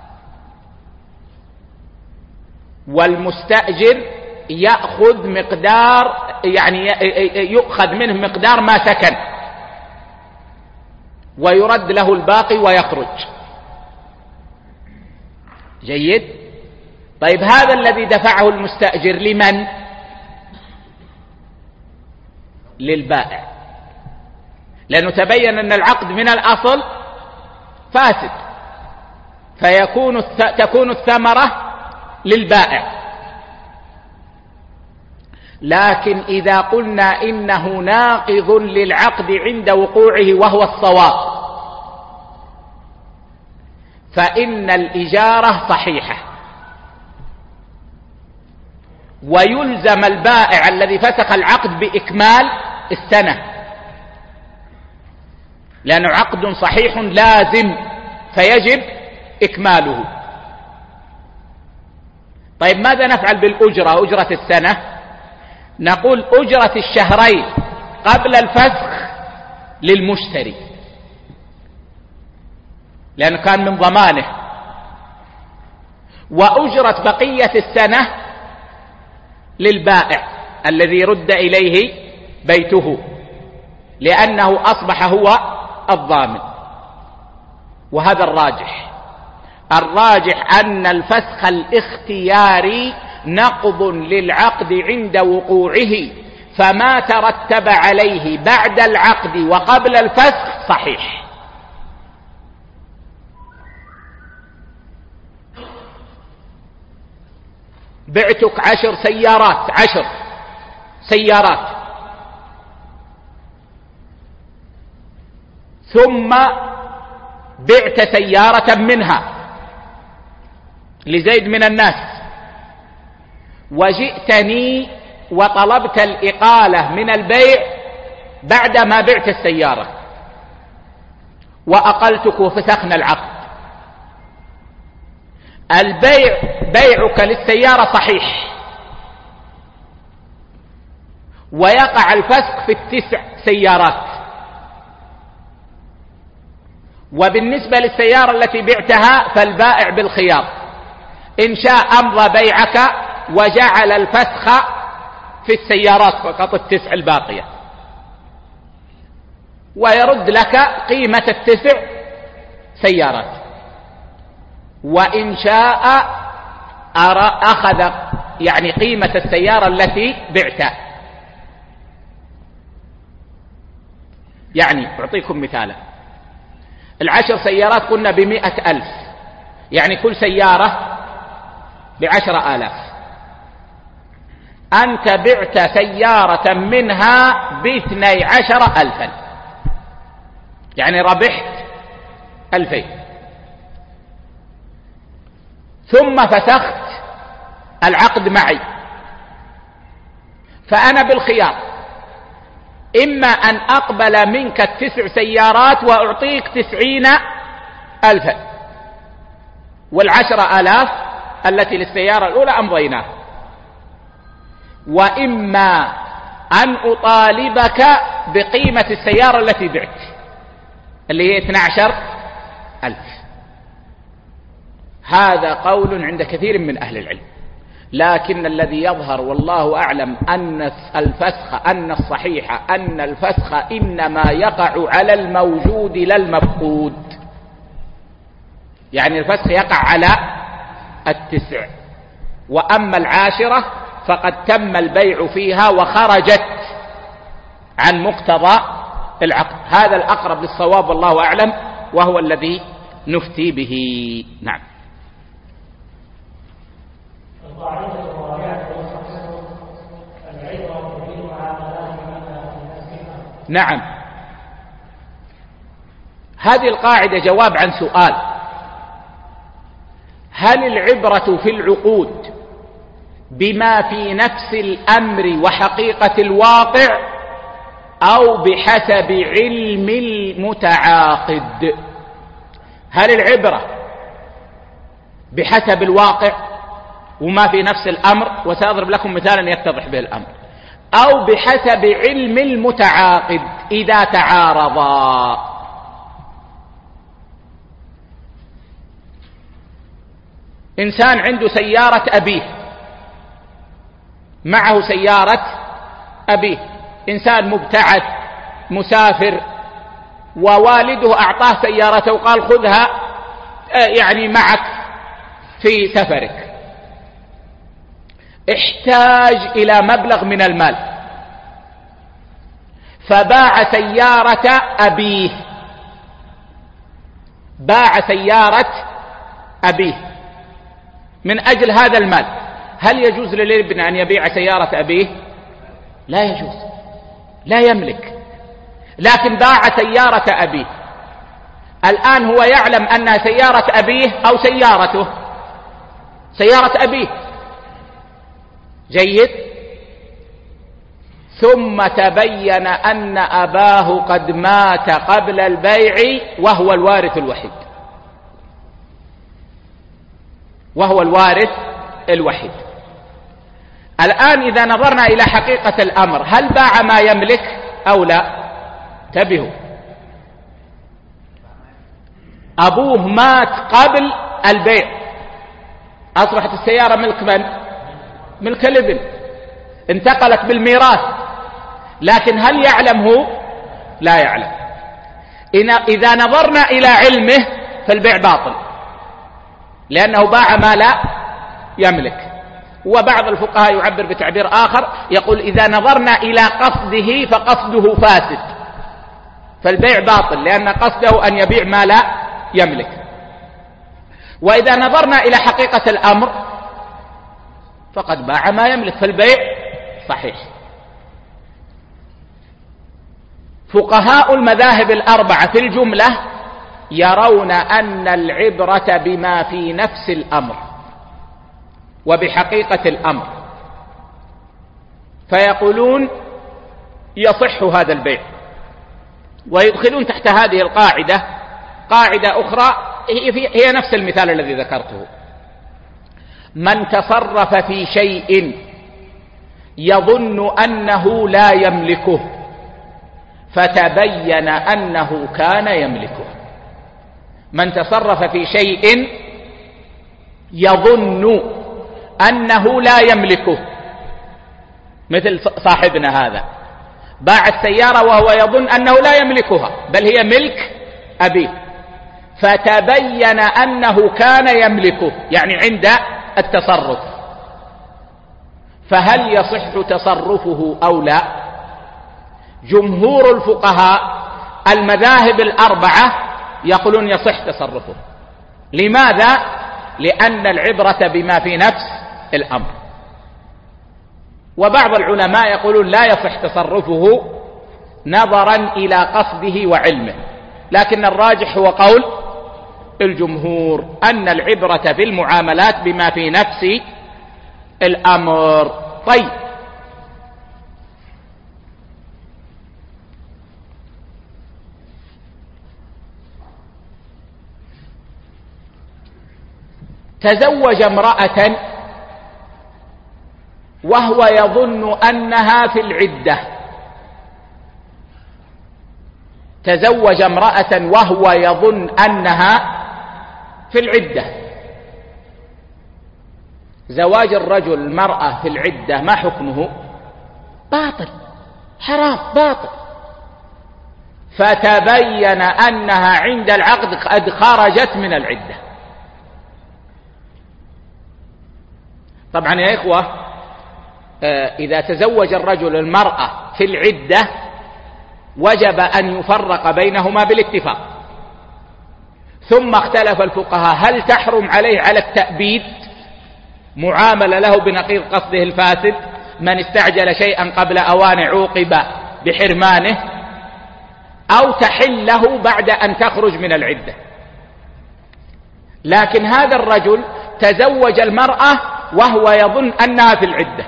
والمستأجر يأخذ مقدار يعني يؤخذ منه مقدار ما سكن ويرد له الباقي ويخرج. جيد. طيب هذا الذي دفعه المستأجر لمن؟ للبائع، لأنه تبين أن العقد من الأصل فاسد، فيكون تكون الثمرة للبائع. لكن إذا قلنا إنه ناقض للعقد عند وقوعه وهو الصواب فإن الإجارة صحيحة، ويلزم البائع الذي فسخ العقد بإكمال السنة، لأنه عقد صحيح لازم فيجب إكماله. طيب ماذا نفعل بالأجرة، أجرة السنة؟ نقول أجرة الشهرين قبل الفسخ للمشتري، لأنه كان من ضمانه، وأجرة بقية السنة للبائع الذي رد إليه بيته، لأنه أصبح هو الضامن. وهذا الراجح الراجح أن الفسخ الاختياري نقض للعقد عند وقوعه، فما ترتب عليه بعد العقد وقبل الفسخ صحيح. بعتك عشر سيارات عشر سيارات ثم بعت سيارة منها لزيد من الناس، وجئتني وطلبت الإقالة من البيع بعدما بعت السيارة وأقلتك وفسخنا العقد، البيع بيعك للسيارة صحيح ويقع الفسخ في التسع سيارات، وبالنسبة للسيارة التي بعتها فالبائع بالخيار، إن شاء أمضى بيعك وجعل الفسخ في السيارات فقط التسع الباقية ويرد لك قيمة التسع سيارات، وإن شاء أخذ يعني قيمة السيارة التي بعتها. يعني أعطيكم مثالا، العشر سيارات قلنا بمئة ألف، يعني كل سيارة بعشرة آلاف، أنت بعت سيارة منها باثني عشر ألفا، يعني ربحت ألفين، ثم فسخت العقد معي، فأنا بالخيار، إما أن أقبل منك التسع سيارات وأعطيك تسعين ألفا، والعشر آلاف التي للسيارة الأولى أمضيناها، وإما أن أطالبك بقيمة السيارة التي بعت اللي هي اثني عشر ألف. هذا قول عند كثير من أهل العلم، لكن الذي يظهر والله أعلم أن الفسخ أن الصحيح أن الفسخ إنما يقع على الموجود لا المفقود، يعني الفسخ يقع على التسع، وأما العاشرة فقد تم البيع فيها وخرجت عن مقتضى العقد. هذا الأقرب للصواب والله أعلم، وهو الذي نفتي به. نعم. نعم، هذه القاعدة جواب عن سؤال: هل العبرة في العقود بما في نفس الأمر وحقيقة الواقع أو بحسب علم المتعاقد؟ هل العبرة بحسب الواقع وما في نفس الأمر، وسأضرب لكم مثالا يتضح به الأمر، أو بحسب علم المتعاقد إذا تعارضا؟ إنسان عنده سيارة أبيه، معه سيارة أبيه، إنسان مبتعث مسافر ووالده أعطاه سيارته وقال خذها يعني معك في سفرك، احتاج إلى مبلغ من المال فباع سيارة أبيه، باع سيارة أبيه من أجل هذا المال. هل يجوز للابن أن يبيع سيارة أبيه؟ لا يجوز، لا يملك، لكن باع سيارة أبيه. الآن هو يعلم أنها سيارة أبيه أو سيارته، سيارة أبيه، جيد، ثم تبين أن أباه قد مات قبل البيع وهو الوارث الوحيد، وهو الوارث الوحيد. الآن إذا نظرنا إلى حقيقة الأمر، هل باع ما يملك أو لا؟ انتبهوا، أبوه مات قبل البيع، أصبحت السيارة ملك من؟ ملك الابن، انتقلت بالميراث، لكن هل يعلم هو؟ لا يعلم. إذا نظرنا إلى علمه فالبيع باطل، لأنه باع ما لا يملك. وبعض الفقهاء يعبر بتعبير آخر، يقول إذا نظرنا إلى قصده فقصده فاسد، فالبيع باطل لأن قصده أن يبيع ما لا يملك. وإذا نظرنا إلى حقيقة الأمر فقد باع ما يملك، فالبيع صحيح. فقهاء المذاهب الأربعة في الجملة يرون أن العبرة بما في نفس الأمر وبحقيقة الأمر، فيقولون يصح هذا البيع، ويدخلون تحت هذه القاعدة قاعدة أخرى هي نفس المثال الذي ذكرته: من تصرف في شيء يظن أنه لا يملكه فتبين أنه كان يملكه. من تصرف في شيء يظن أنه لا يملكه، مثل صاحبنا هذا باع السيارة وهو يظن أنه لا يملكها بل هي ملك أبيه، فتبين أنه كان يملكه، يعني عند التصرف، فهل يصح تصرفه أو لا؟ جمهور الفقهاء المذاهب الأربعة يقولون يصح تصرفه. لماذا؟ لأن العبرة بما في نفس الأمر. وبعض العلماء يقولون لا يصح تصرفه نظرا إلى قصده وعلمه، لكن الراجح هو قول الجمهور أن العبرة بالمعاملات بما في نفس الأمر. طيب، تزوج امرأة وهو يظن أنها في العدة، تزوج امرأة وهو يظن أنها في العدة. زواج الرجل المرأة في العدة ما حكمه؟ باطل، حرام، باطل. فتبين أنها عند العقد قد خرجت من العدة. طبعا يا إخوة، إذا تزوج الرجل المرأة في العدة وجب أن يفرق بينهما بالاتفاق، ثم اختلف الفقهاء هل تحرم عليه على التأبيد معاملة له بنقيض قصده الفاسد، من استعجل شيئا قبل أوان عوقب بحرمانه، أو تحل له بعد أن تخرج من العدة. لكن هذا الرجل تزوج المرأة وهو يظن أنها في العدة،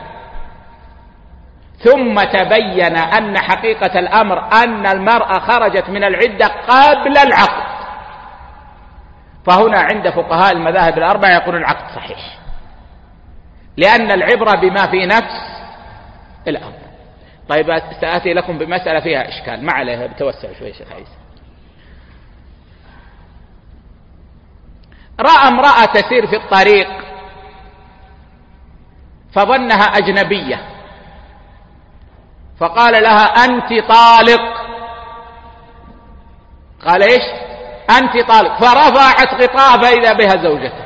ثم تبين أن حقيقة الأمر أن المرأة خرجت من العدة قبل العقد، فهنا عند فقهاء المذاهب الأربعة يقولون العقد صحيح، لأن العبرة بما في نفس الأمر. طيب، سآتي لكم بمسألة فيها إشكال، ما عليها، بتوسع شوي شيخ عيسى. رأى امرأة تسير في الطريق فظنها أجنبية، فقال لها أنت طالق. قال إيش؟ أنت طالق. فرفعت غطاء فإذا بها زوجته.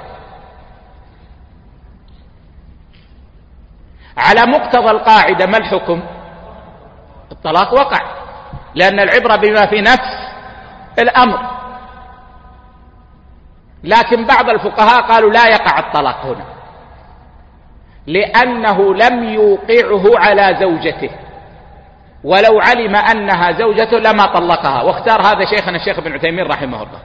على مقتضى القاعدة ما الحكم؟ الطلاق وقع، لأن العبرة بما في نفس الأمر. لكن بعض الفقهاء قالوا لا يقع الطلاق هنا، لأنه لم يوقعه على زوجته، ولو علم أنها زوجته لما طلقها. واختار هذا شيخنا الشيخ ابن عثيمين رحمه الله.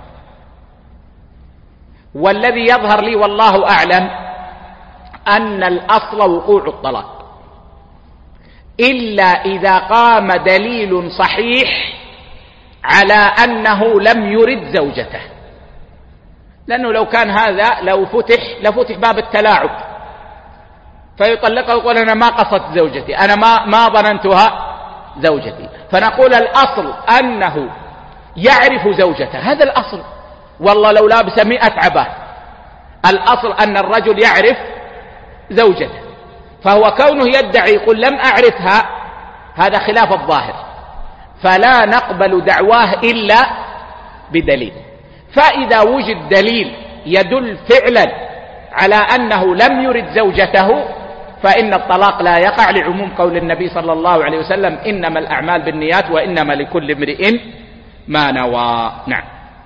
والذي يظهر لي والله أعلم أن الأصل وقوع الطلاق، إلا إذا قام دليل صحيح على أنه لم يرد زوجته، لأنه لو كان هذا لو فتح لفتح باب التلاعب، فيطلقها ويقول أنا ما قصدت زوجتي، أنا ما ما ظننتها زوجتي. فنقول الأصل أنه يعرف زوجته، هذا الأصل. والله لو لابس مئة عباء، الأصل أن الرجل يعرف زوجته، فهو كونه يدعي يقول لم أعرفها، هذا خلاف الظاهر، فلا نقبل دعواه إلا بدليل. فإذا وجد دليل يدل فعلا على أنه لم يرد زوجته فإن الطلاق لا يقع، لعموم قول النبي صلى الله عليه وسلم إنما الأعمال بالنيات وإنما لكل امرئ ما نوى. نعم.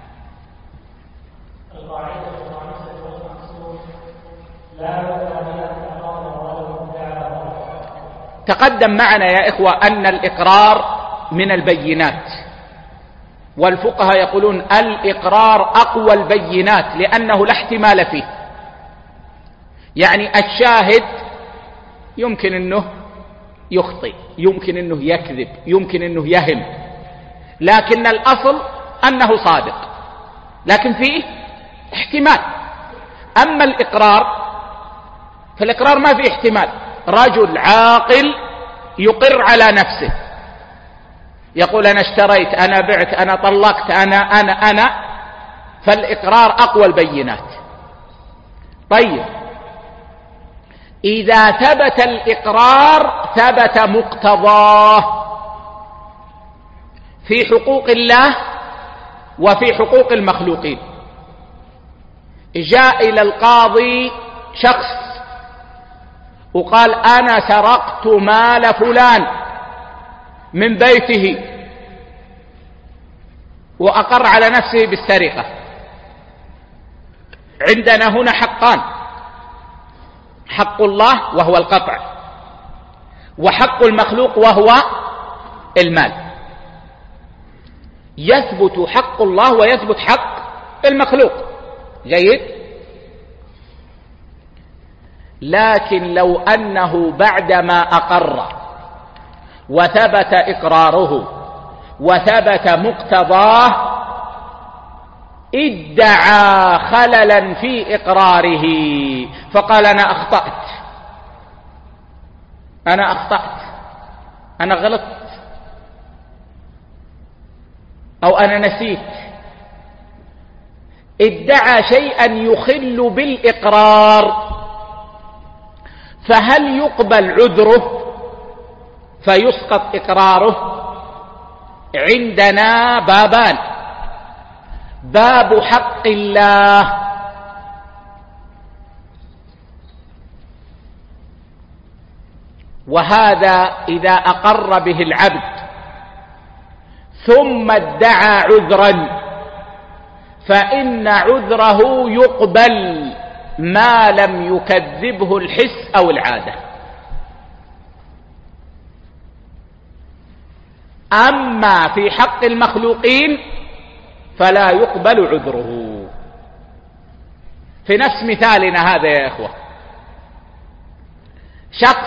تقدم معنا يا إخوة أن الإقرار من البينات، والفقهاء يقولون الإقرار أقوى البينات لأنه لا احتمال فيه. يعني الشاهد يمكن أنه يخطئ، يمكن أنه يكذب، يمكن أنه يهم، لكن الأصل أنه صادق، لكن فيه احتمال. أما الإقرار فالإقرار ما فيه احتمال. رجل عاقل يقر على نفسه، يقول أنا اشتريت، أنا بعت، أنا طلقت، أنا أنا أنا فالإقرار أقوى البينات. طيب، إذا ثبت الإقرار ثبت مقتضاه في حقوق الله وفي حقوق المخلوقين. جاء إلى القاضي شخص وقال أنا سرقت مال فلان من بيته، وأقر على نفسه بالسرقة. عندنا هنا حقان: حق الله وهو القطع، وحق المخلوق وهو المال. يثبت حق الله ويثبت حق المخلوق، جيد. لكن لو أنه بعدما أقر وثبت إقراره وثبت مقتضاه ادعى خللا في إقراره فقال أنا أخطأت، أنا أخطأت، أنا غلطت، أو أنا نسيت، ادعى شيئا يخل بالإقرار، فهل يقبل عذره فيسقط إقراره؟ عندنا بابان: باب حق الله، وهذا إذا أقر به العبد ثم ادعى عذرا فإن عذره يقبل ما لم يكذبه الحس أو العادة. أما في حق المخلوقين فلا يقبل عذره. في نفس مثالنا هذا يا إخوة، شخص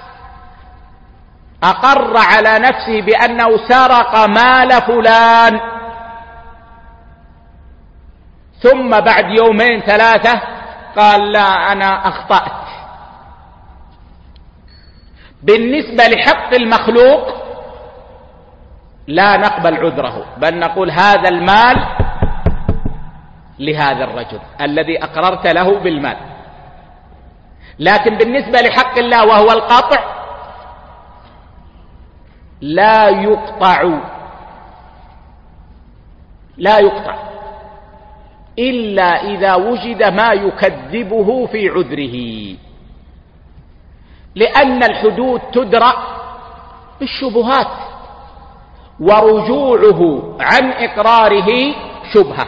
أقر على نفسه بأنه سرق مال فلان، ثم بعد يومين ثلاثة قال لا أنا أخطأت. بالنسبة لحق المخلوق لا نقبل عذره، بل نقول هذا المال لهذا الرجل الذي أقررت له بالمال. لكن بالنسبة لحق الله وهو القطع لا يقطع، لا يقطع إلا إذا وجد ما يكذبه في عذره، لأن الحدود تدرأ بالشبهات، ورجوعه عن إقراره شبهة.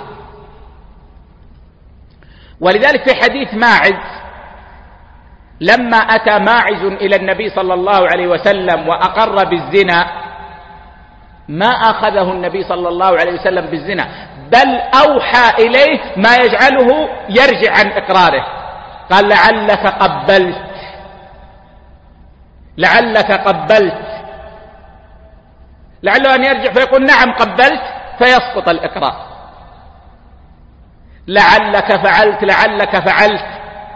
ولذلك في حديث ماعز لما أتى ماعز إلى النبي صلى الله عليه وسلم وأقر بالزنا، ما أخذه النبي صلى الله عليه وسلم بالزنا، بل أوحى إليه ما يجعله يرجع عن إقراره. قال لعلك قبلت، لعلك قبلت، لعله أن يرجع فيقول نعم قبلت فيسقط الإقرار. لعلك فعلت، لعلك فعلت.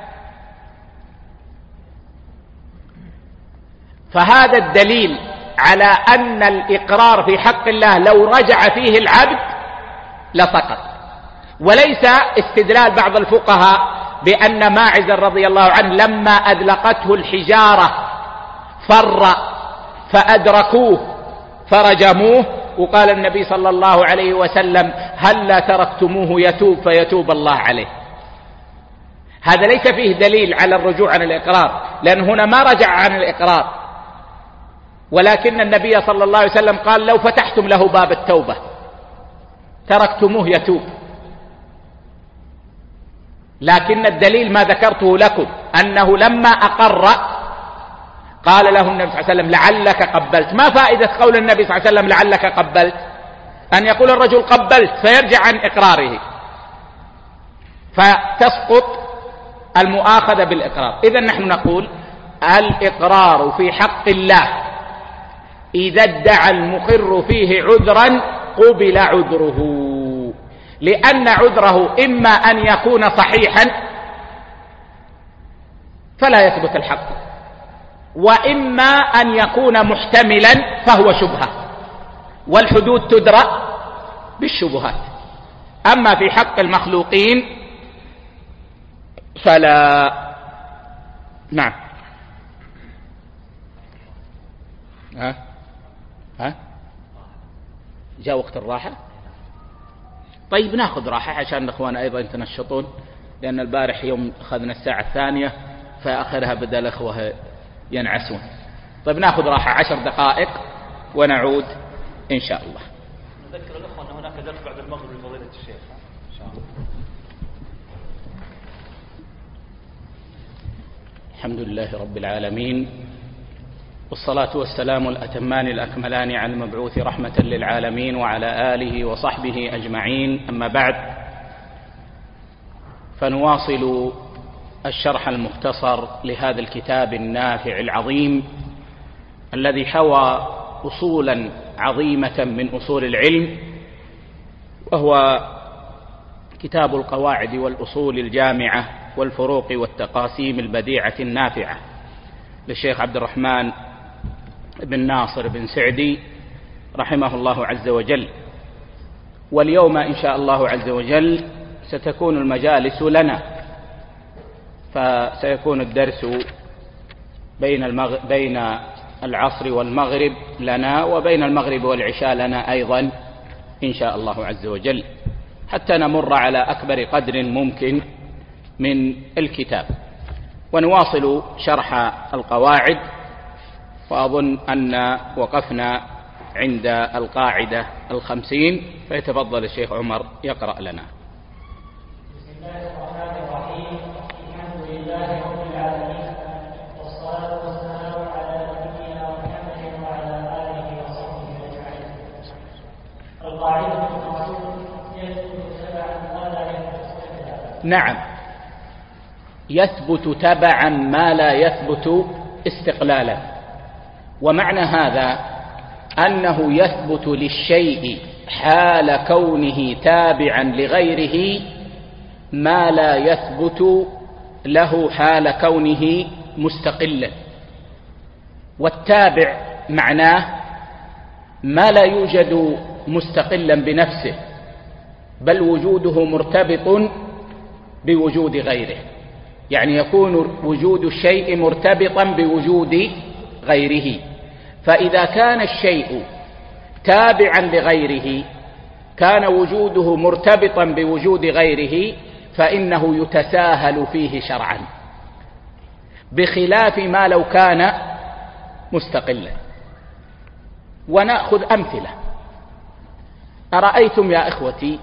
فهذا الدليل على أن الإقرار في حق الله لو رجع فيه العبد لسقط. وليس استدلال بعض الفقهاء بأن ماعز رضي الله عنه لما أدلقته الحجارة فر فأدركوه فرجموه، وقال النبي صلى الله عليه وسلم هلا تركتموه يتوب فيتوب الله عليه. هذا ليس فيه دليل على الرجوع عن الإقرار، لأن هنا ما رجع عن الإقرار، ولكن النبي صلى الله عليه وسلم قال لو فتحتم له باب التوبة تركتموه يتوب. لكن الدليل ما ذكرته لكم، أنه لما أقر قال له النبي صلى الله عليه وسلم لعلك قبلت. ما فائدة قول النبي صلى الله عليه وسلم لعلك قبلت؟ أن يقول الرجل قبلت فيرجع عن إقراره فتسقط المؤاخذة بالإقرار. إذن نحن نقول الإقرار في حق الله إذا ادعى المقر فيه عذرا قبل عذره، لأن عذره إما أن يكون صحيحا فلا يثبت الحق، وإما أن يكون محتملا فهو شبهة، والحدود تدرى بالشبهات. أما في حق المخلوقين فلا. نعم. ها ها جاء وقت الراحة. طيب ناخذ راحة عشان الأخوان أيضا يتنشطون، لأن البارح يوم أخذنا الساعة الثانية فآخرها بدأ الأخوة ينعسون. طيب ناخذ راحة عشر دقائق ونعود إن شاء الله. نذكر الأخوة أن هناك درس بعد المغرب لفضيلة الشيخ إن شاء الله. الحمد لله رب العالمين، والصلاة والسلام الأتمان الأكملان على المبعوث رحمة للعالمين وعلى آله وصحبه أجمعين. أما بعد، فنواصل الشرح المختصر لهذا الكتاب النافع العظيم الذي حوى أصولا عظيمة من أصول العلم، وهو كتاب القواعد والأصول الجامعة والفروق والتقاسيم البديعة النافعة للشيخ عبد الرحمن بن ناصر بن سعدي رحمه الله عز وجل. واليوم إن شاء الله عز وجل ستكون المجالس لنا، فسيكون الدرس بين المغ... بين العصر والمغرب لنا، وبين المغرب والعشاء لنا أيضا إن شاء الله عز وجل، حتى نمر على أكبر قدر ممكن من الكتاب. ونواصل شرح القواعد، وأظن أن وقفنا عند القاعدة الخمسين، فيتفضل الشيخ عمر يقرأ لنا. بسم الله الرحمن الرحيم. الحمد لله رب العالمين، والصلاة والسلام على نبينا محمد وعلى آله وصحبه أجمعين. القاعدة الخمسون يثبت تبعا ما لا يثبت. نعم، يثبت تبعا ما لا يثبت استقلالا. ومعنى هذا أنه يثبت للشيء حال كونه تابعا لغيره ما لا يثبت له حال كونه مستقلا. والتابع معناه ما لا يوجد مستقلا بنفسه، بل وجوده مرتبط بوجود غيره، يعني يكون وجود الشيء مرتبطا بوجود غيره. فإذا كان الشيء تابعا لغيره كان وجوده مرتبطا بوجود غيره، فإنه يتساهل فيه شرعا، بخلاف ما لو كان مستقلا. ونأخذ أمثلة. أرأيتم يا إخوتي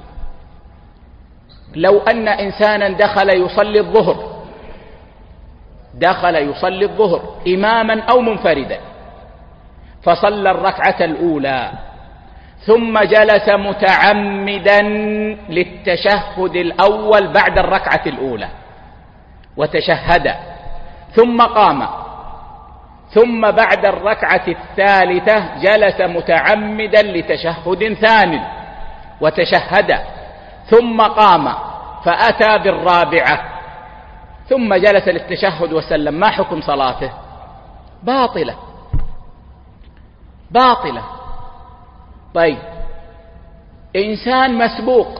لو أن إنسانا دخل يصلي الظهر دخل يصلي الظهر إماما أو منفردا، فصلى الركعة الأولى ثم جلس متعمدا للتشهد الأول بعد الركعة الأولى وتشهد، ثم قام، ثم بعد الركعة الثالثة جلس متعمدا لتشهد ثانٍ وتشهد، ثم قام فأتى بالرابعة ثم جلس للتشهد وسلم. ما حكم صلاته؟ باطلة باطلة. طيب، إنسان مسبوق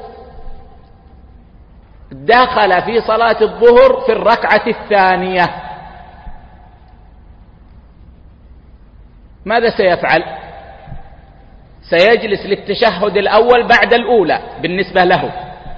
دخل في صلاة الظهر في الركعة الثانية، ماذا سيفعل؟ سيجلس للتشهد الأول بعد الأولى بالنسبة له،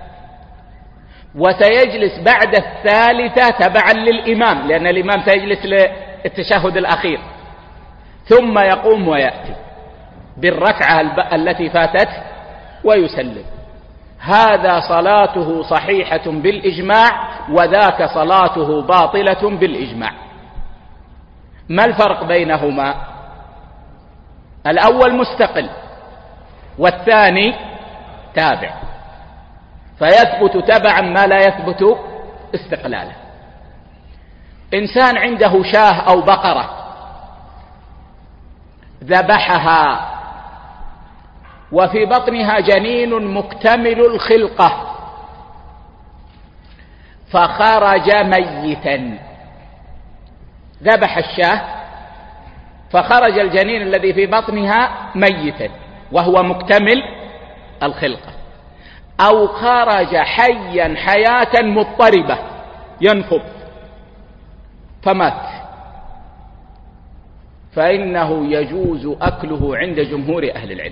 وسيجلس بعد الثالثة تبعا للإمام، لأن الإمام سيجلس للتشهد الأخير، ثم يقوم ويأتي بالركعة التي فاتت ويسلم. هذا صلاته صحيحة بالإجماع، وذاك صلاته باطلة بالإجماع. ما الفرق بينهما؟ الأول مستقل والثاني تابع، فيثبت تبعا ما لا يثبت استقلالا. إنسان عنده شاه أو بقرة ذبحها وفي بطنها جنين مكتمل الخلقة فخرج ميتا، ذبح الشاة فخرج الجنين الذي في بطنها ميتا وهو مكتمل الخلقة، أو خرج حيا حياة مضطربة ينفض فمات، فإنه يجوز أكله عند جمهور أهل العلم.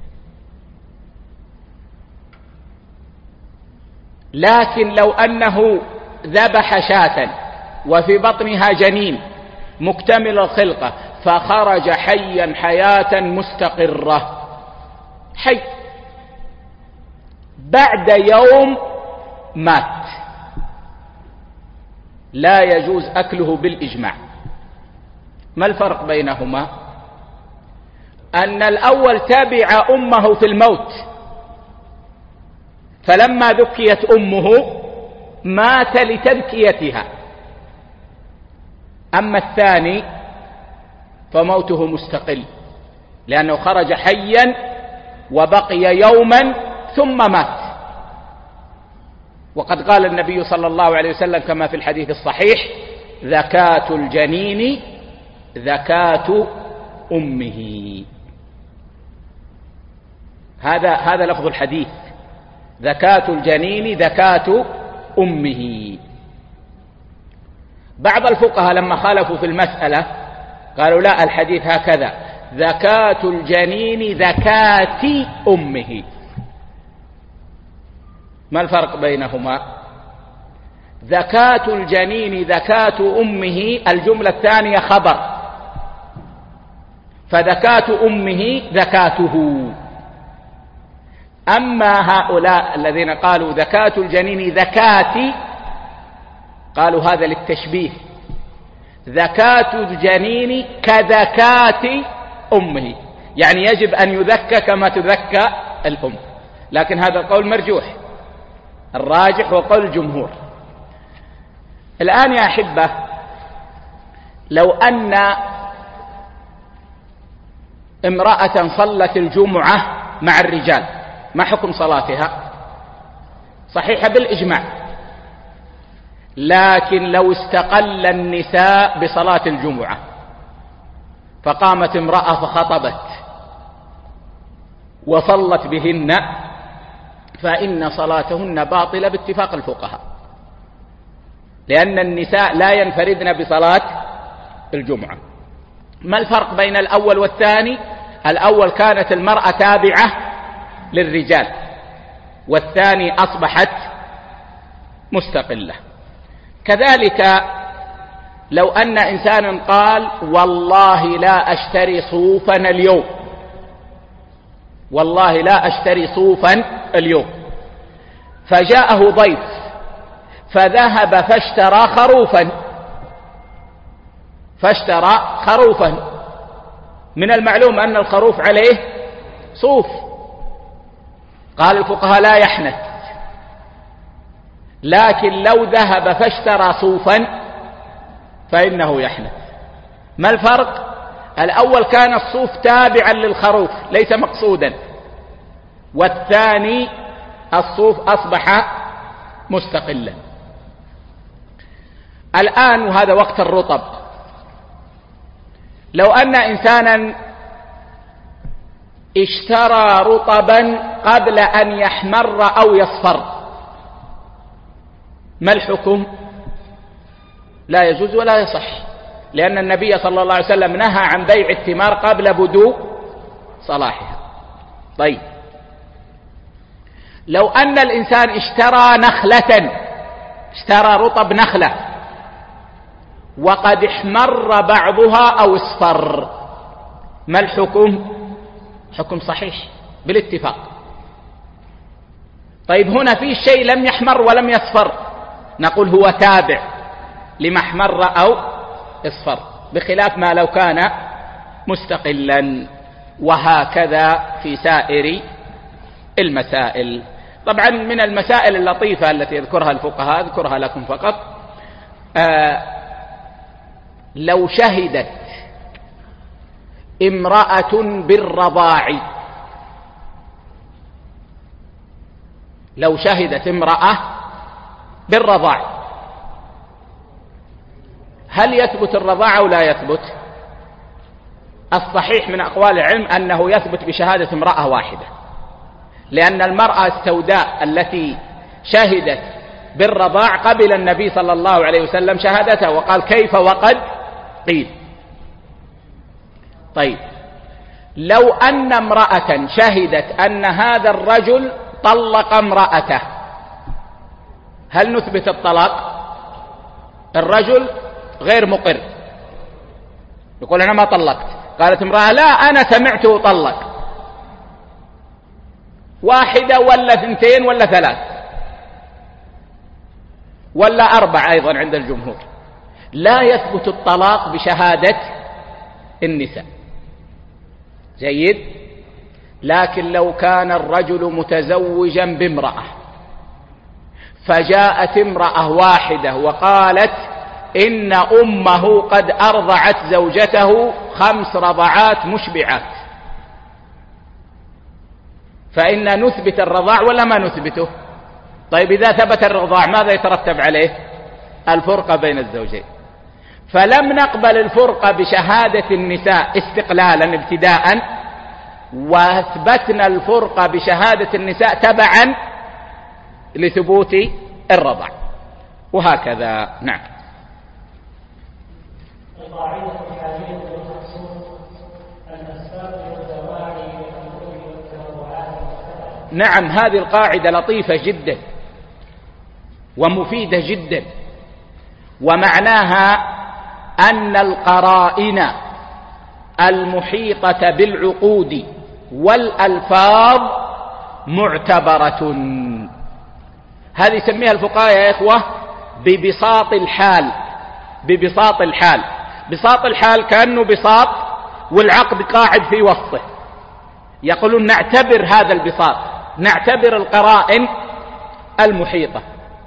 لكن لو أنه ذبح شاة وفي بطنها جنين مكتمل الخلقة فخرج حيا حياة مستقرة، حي بعد يوم مات، لا يجوز أكله بالإجماع. ما الفرق بينهما؟ أن الأول تبع أمه في الموت، فلما ذكيت أمه مات لتذكيتها، أما الثاني فموته مستقل لأنه خرج حيا وبقي يوما ثم مات. وقد قال النبي صلى الله عليه وسلم كما في الحديث الصحيح: زكاة الجنين زكاة أمه. هذا هذا لفظ الحديث، زكاة الجنين زكاة أمه. بعض الفقهاء لما خالفوا في المسألة قالوا لا، الحديث هكذا: زكاة الجنين زكاة أمه. ما الفرق بينهما؟ زكاة الجنين زكاة أمه الجملة الثانية خبر، فزكاة أمه زكاته. أما هؤلاء الذين قالوا زكاة الجنين زكاتي قالوا هذا للتشبيه، زكاة الجنين كزكاة أمه، يعني يجب أن يذكى كما تذكى الأم. لكن هذا القول مرجوح، الراجح هو قول الجمهور. الآن يا أحبة، لو أن امرأة صلت الجمعة مع الرجال، ما حكم صلاتها؟ صحيحة بالإجماع، لكن لو استقل النساء بصلاة الجمعة فقامت امرأة فخطبت وصلت بهن فإن صلاتهن باطلة باتفاق الفقهاء، لأن النساء لا ينفردن بصلاة الجمعة. ما الفرق بين الأول والثاني؟ الأول كانت المرأة تابعة للرجال، والثاني أصبحت مستقلة. كذلك لو أن إنسانا قال: والله لا أشتري صوفا اليوم، والله لا أشتري صوفا اليوم، فجاءه ضيف فذهب فاشترى خروفا فاشترى خروفا من المعلوم أن الخروف عليه صوف، قال الفقهاء لا يحنث. لكن لو ذهب فاشترى صوفا فإنه يحنث. ما الفرق؟ الأول كان الصوف تابعا للخروف ليس مقصودا، والثاني الصوف أصبح مستقلا. الآن وهذا وقت الرطب، لو أن إنسانا اشترى رطبا قبل أن يحمر أو يصفر، ما الحكم؟ لا يجوز ولا يصح، لأن النبي صلى الله عليه وسلم نهى عن بيع الثمار قبل بدو صلاحها. طيب، لو أن الإنسان اشترى نخلة، اشترى رطب نخلة وقد احمر بعضها أو اصفر، ما الحكم؟ حكم صحيح بالاتفاق. طيب، هنا في شيء لم يحمر ولم يصفر، نقول هو تابع لما احمر أو اصفر، بخلاف ما لو كان مستقلا. وهكذا في سائر المسائل. طبعا من المسائل اللطيفة التي يذكرها الفقهاء أذكرها لكم فقط: آه لو شهدت امرأة بالرضاع، لو شهدت امرأة بالرضاع هل يثبت الرضاع أو لا يثبت؟ الصحيح من أقوال العلم أنه يثبت بشهادة امرأة واحدة، لأن المرأة السوداء التي شهدت بالرضاع قبل النبي صلى الله عليه وسلم شهادتها وقال كيف وقد قيل. طيب لو أن امرأة شهدت أن هذا الرجل طلق امرأته هل نثبت الطلاق؟ الرجل غير مقر، يقول أنا ما طلقت، قالت امرأة لا أنا سمعته طلق، واحدة ولا اثنتين ولا ثلاث ولا أربع أيضا عند الجمهور، لا يثبت الطلاق بشهادة النساء. جيد. لكن لو كان الرجل متزوجا بامرأة فجاءت امرأة واحدة وقالت إن أمه قد أرضعت زوجته خمس رضعات مشبعات، فإن نثبت الرضاع ولا ما نثبته؟ طيب إذا ثبت الرضاع ماذا يترتب عليه؟ الفرقة بين الزوجين. فلم نقبل الفرقة بشهادة النساء استقلالا ابتداء، واثبتنا الفرقة بشهادة النساء تبعا لثبوت الرضاع، وهكذا. نعم. القاعدة الحالية للمقصود الأسباب والدواعي والأمور والتنوعات. نعم، هذه القاعدة لطيفة جدا ومفيدة جدا، ومعناها أن القرائن المحيطة بالعقود والألفاظ معتبرة. هذه يسميها الفقهاء يا إخوة ببساط الحال. ببساط الحال، بساط الحال كأنه بساط والعقد قاعد في وسطه، يقولون نعتبر هذا البساط، نعتبر القرائن المحيطة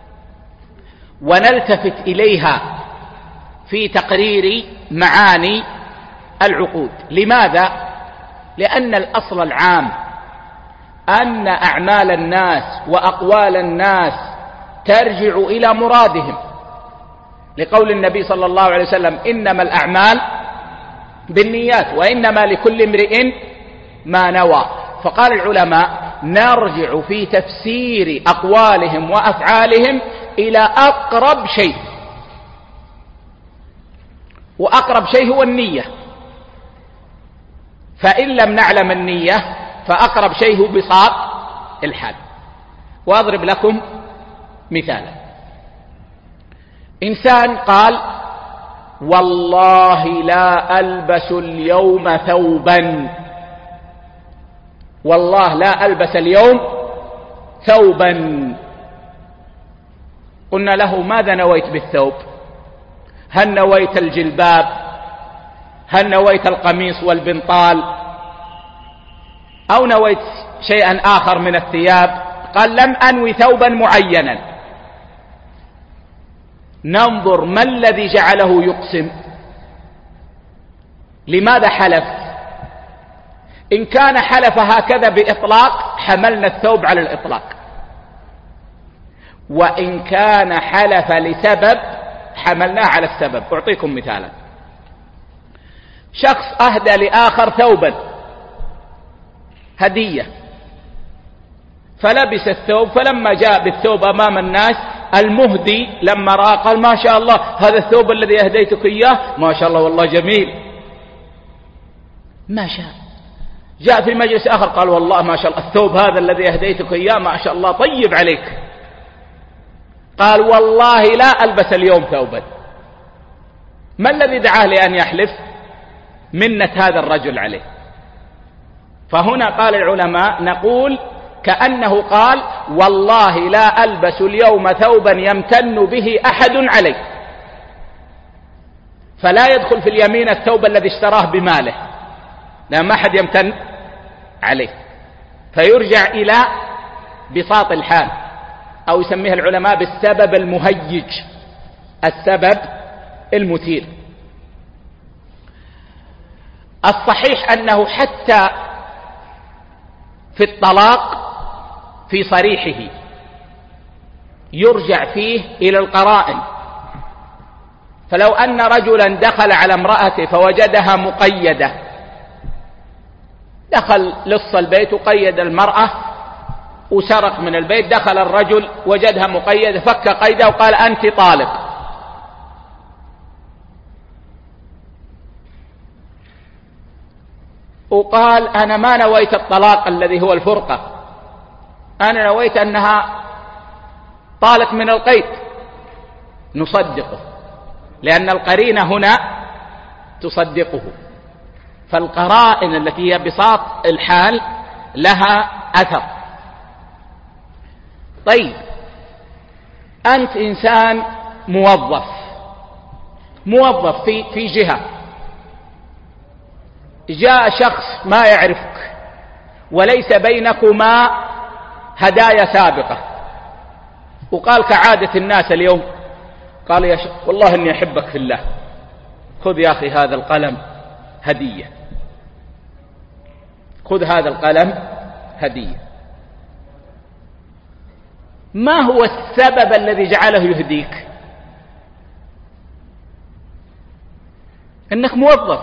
ونلتفت إليها في تقرير معاني العقود. لماذا؟ لأن الأصل العام أن أعمال الناس وأقوال الناس ترجع إلى مرادهم، لقول النبي صلى الله عليه وسلم إنما الأعمال بالنيات وإنما لكل امرئ ما نوى. فقال العلماء نرجع في تفسير أقوالهم وأفعالهم إلى أقرب شيء، وأقرب شيء هو النية، فإن لم نعلم النية فأقرب شيء هو بساط الحال. وأضرب لكم مثالا. إنسان قال والله لا ألبس اليوم ثوبا، والله لا ألبس اليوم ثوبا. قلنا له ماذا نويت بالثوب؟ هل نويت الجلباب؟ هل نويت القميص والبنطال؟ أو نويت شيئا آخر من الثياب؟ قال لم أنوي ثوبا معينا. ننظر ما الذي جعله يقسم، لماذا حلف؟ إن كان حلف هكذا بإطلاق حملنا الثوب على الإطلاق، وإن كان حلف لسبب حملناه على السبب. أعطيكم مثالا. شخص أهدى لآخر ثوبا هدية، فلبس الثوب، فلما جاء بالثوب أمام الناس المهدي لما رأى قال ما شاء الله هذا الثوب الذي أهديتك إياه ما شاء الله والله جميل، ما شاء. جاء في مجلس آخر قال والله ما شاء الله الثوب هذا الذي أهديتك إياه ما شاء الله طيب عليك. قال والله لا ألبس اليوم ثوبا. ما الذي دعاه لأن يحلف؟ منة هذا الرجل عليه. فهنا قال العلماء نقول كأنه قال والله لا ألبس اليوم ثوبا يمتن به أحد علي، فلا يدخل في اليمين الثوب الذي اشتراه بماله لأن ما أحد يمتن عليه، فيرجع إلى بساط الحال، أو يسميها العلماء بالسبب المهيج، السبب المثير. الصحيح أنه حتى في الطلاق في صريحه يرجع فيه إلى القرائن. فلو أن رجلا دخل على امرأته فوجدها مقيدة، دخل لص البيت وقيد المرأة وسرق من البيت، دخل الرجل وجدها مقيدة فك قيدها وقال أنت طالق، وقال أنا ما نويت الطلاق الذي هو الفرقة، أنا نويت أنها طالق من القيد، نصدقه لأن القرينة هنا تصدقه. فالقرائن التي هي بساط الحال لها أثر. طيب أنت إنسان موظف موظف في في جهة، جاء شخص ما يعرفك وليس بينكما هدايا سابقة، وقال كعادة الناس اليوم، قال يا شيخ والله إني أحبك في الله، خذ يا أخي هذا القلم هدية، خذ هذا القلم هدية. ما هو السبب الذي جعله يهديك؟ أنك موظف،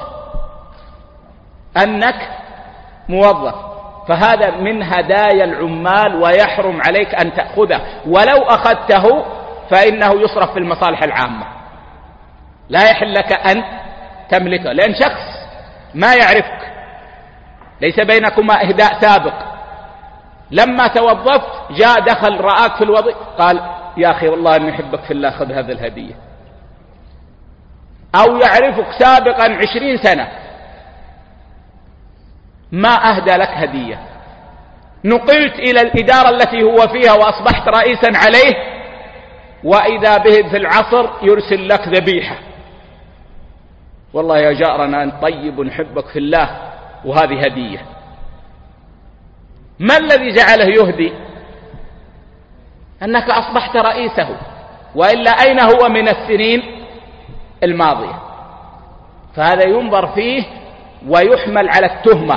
أنك موظف، فهذا من هدايا العمال ويحرم عليك أن تأخذه، ولو أخذته فإنه يصرف في المصالح العامة، لا يحل لك أن تملكه، لأن شخص ما يعرفك ليس بينكما إهداء سابق، لما توظفت جاء دخل رآك في الوظيفة قال يا أخي والله إني أحبك في الله، خذ هذه الهدية. أو يعرفك سابقا عشرين سنة ما أهدى لك هدية، نقلت إلى الإدارة التي هو فيها وأصبحت رئيسا عليه، وإذا به في العصر يرسل لك ذبيحة، والله يا جارنا أنت طيب نحبك في الله وهذه هدية. ما الذي جعله يهدي؟ أنك أصبحت رئيسه، وإلا أين هو من السنين الماضية؟ فهذا ينظر فيه ويحمل على التهمة،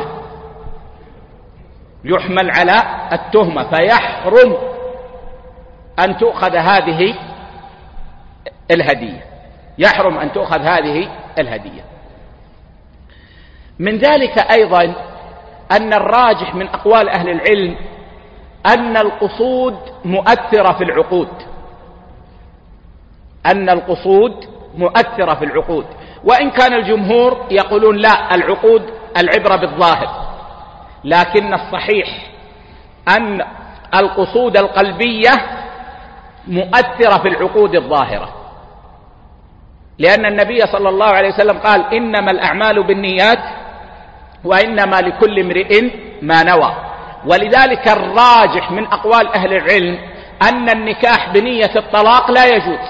يحمل على التهمة، فيحرم أن تؤخذ هذه الهدية، يحرم أن تؤخذ هذه الهدية. من ذلك أيضا أن الراجح من أقوال أهل العلم أن القصود مؤثرة في العقود، أن القصود مؤثرة في العقود، وإن كان الجمهور يقولون لا، العقود العبرة بالظاهر، لكن الصحيح أن القصود القلبية مؤثرة في العقود الظاهرة، لأن النبي صلى الله عليه وسلم قال إنما الأعمال بالنيات وإنما لكل امرئ ما نوى. ولذلك الراجح من أقوال أهل العلم أن النكاح بنية الطلاق لا يجوز،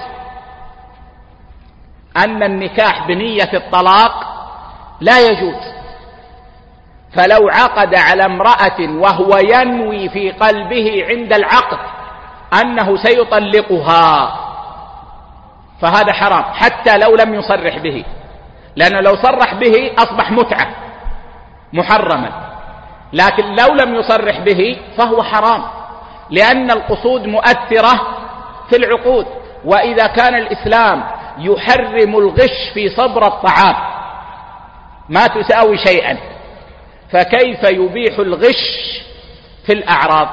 أن النكاح بنية الطلاق لا يجوز. فلو عقد على امرأة وهو ينوي في قلبه عند العقد أنه سيطلقها فهذا حرام، حتى لو لم يصرح به، لأنه لو صرح به أصبح متعة محرما، لكن لو لم يصرح به فهو حرام، لأن القصود مؤثرة في العقود. وإذا كان الإسلام يحرم الغش في صبر الطعام ما تساوي شيئا، فكيف يبيح الغش في الأعراض؟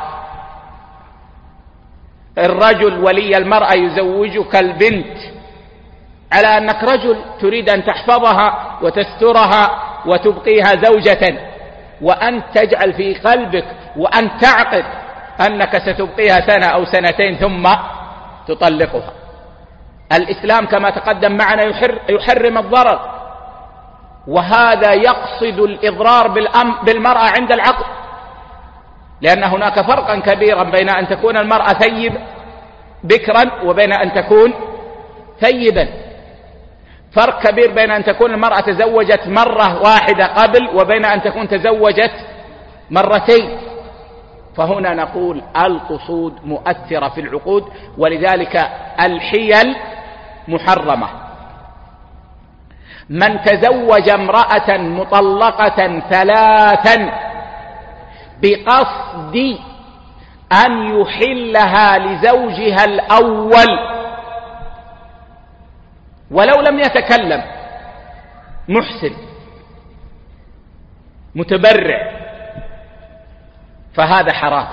الرجل ولي المرأة يزوجك البنت على أنك رجل تريد أن تحفظها وتسترها وتبقيها زوجة، وأن تجعل في قلبك وأن تعقد أنك ستبقيها سنة أو سنتين ثم تطلقها. الإسلام كما تقدم معنا يحرم الضرر، وهذا يقصد الإضرار بالمرأة عند العقد، لأن هناك فرقا كبيرا بين أن تكون المرأة ثيب بكرا وبين أن تكون ثيبا، فرق كبير بين أن تكون المرأة تزوجت مرة واحدة قبل وبين أن تكون تزوجت مرتين. فهنا نقول القصود مؤثرة في العقود، ولذلك الحيل محرمة. من تزوج امرأة مطلقة ثلاثا بقصد أن يحلها لزوجها الأول ولو لم يتكلم، محسن متبرع، فهذا حرام،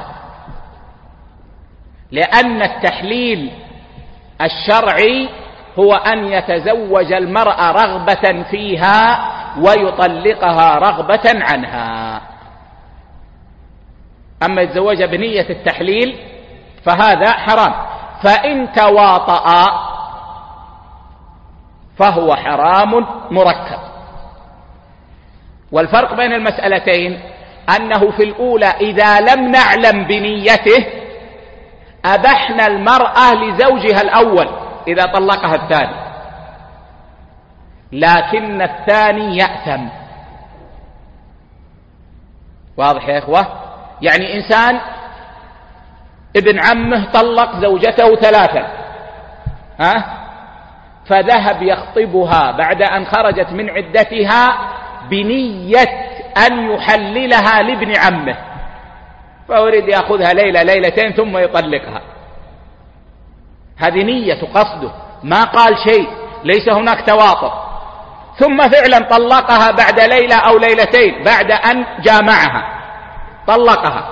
لأن التحليل الشرعي هو أن يتزوج المرأة رغبة فيها ويطلقها رغبة عنها. أما يتزوج بنية التحليل فهذا حرام، فإن تواطأ فهو حرام مركب. والفرق بين المسألتين أنه في الأولى إذا لم نعلم بنيته أبحنا المرأة لزوجها الأول إذا طلقها الثاني، لكن الثاني يأثم. واضح يا إخوة؟ يعني إنسان ابن عمه طلق زوجته ثلاثا، ها؟ فذهب يخطبها بعد أن خرجت من عدتها بنية أن يحللها لابن عمه، فأريد يأخذها ليلة ليلتين ثم يطلقها. هذه نية قصده، ما قال شيء، ليس هناك تواطؤ. ثم فعلا طلقها بعد ليلة أو ليلتين بعد أن جامعها، طلقها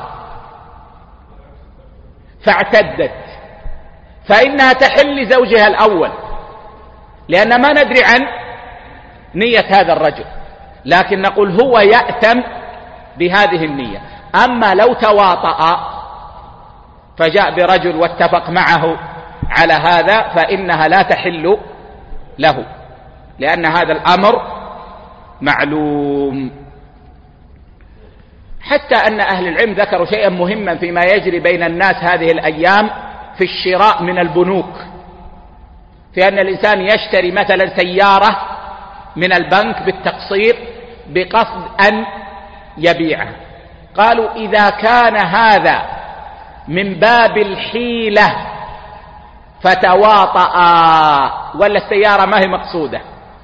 فاعتدت، فإنها تحل لزوجها الأول، لأن ما ندري عن نية هذا الرجل، لكن نقول هو يأثم بهذه النية. أما لو تواطأ فجاء برجل واتفق معه على هذا فإنها لا تحل له، لأن هذا الأمر معلوم. حتى أن أهل العلم ذكروا شيئا مهما فيما يجري بين الناس هذه الأيام في الشراء من البنوك، في أن الإنسان يشتري مثلا سيارة من البنك بالتقسيط بقصد أن يبيعها. قالوا إذا كان هذا من باب الحيلة فتواطأ ولا السيارة ما هي مقصودة،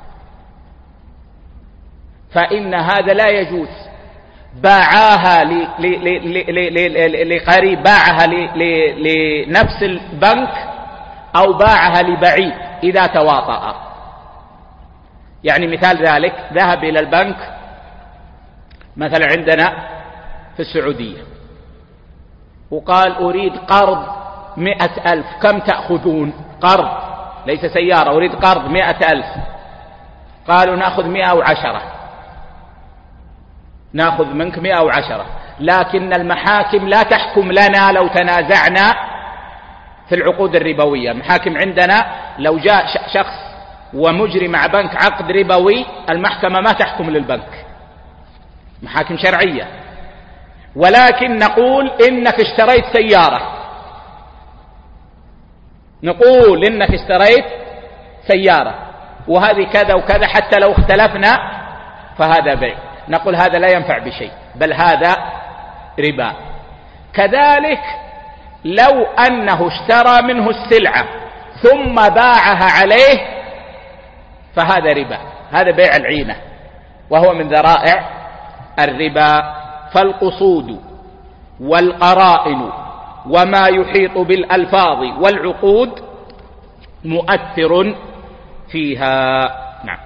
فإن هذا لا يجوز. باعاها لقريب، باعها لنفس البنك أو باعها لبعيد إذا تواطأ. يعني مثال ذلك، ذهب إلى البنك مثلا عندنا في السعودية وقال أريد قرض مئة ألف، كم تأخذون؟ قرض ليس سيارة، أريد قرض مئة ألف. قالوا نأخذ مئة وعشرة، نأخذ منك مئة وعشرة، لكن المحاكم لا تحكم لنا لو تنازعنا في العقود الربوية. محاكم عندنا لو جاء شخص ومجري مع بنك عقد ربوي المحكمة ما تحكم للبنك، محاكم شرعية، ولكن نقول إنك اشتريت سيارة، نقول إنك اشتريت سيارة وهذه كذا وكذا، حتى لو اختلفنا فهذا بيع، نقول هذا لا ينفع بشيء بل هذا ربا. كذلك لو أنه اشترى منه السلعة ثم باعها عليه فهذا ربا، هذا بيع العينة وهو من ذرائع الربا. فالقصود والقرائن وما يحيط بالألفاظ والعقود مؤثر فيها. نعم.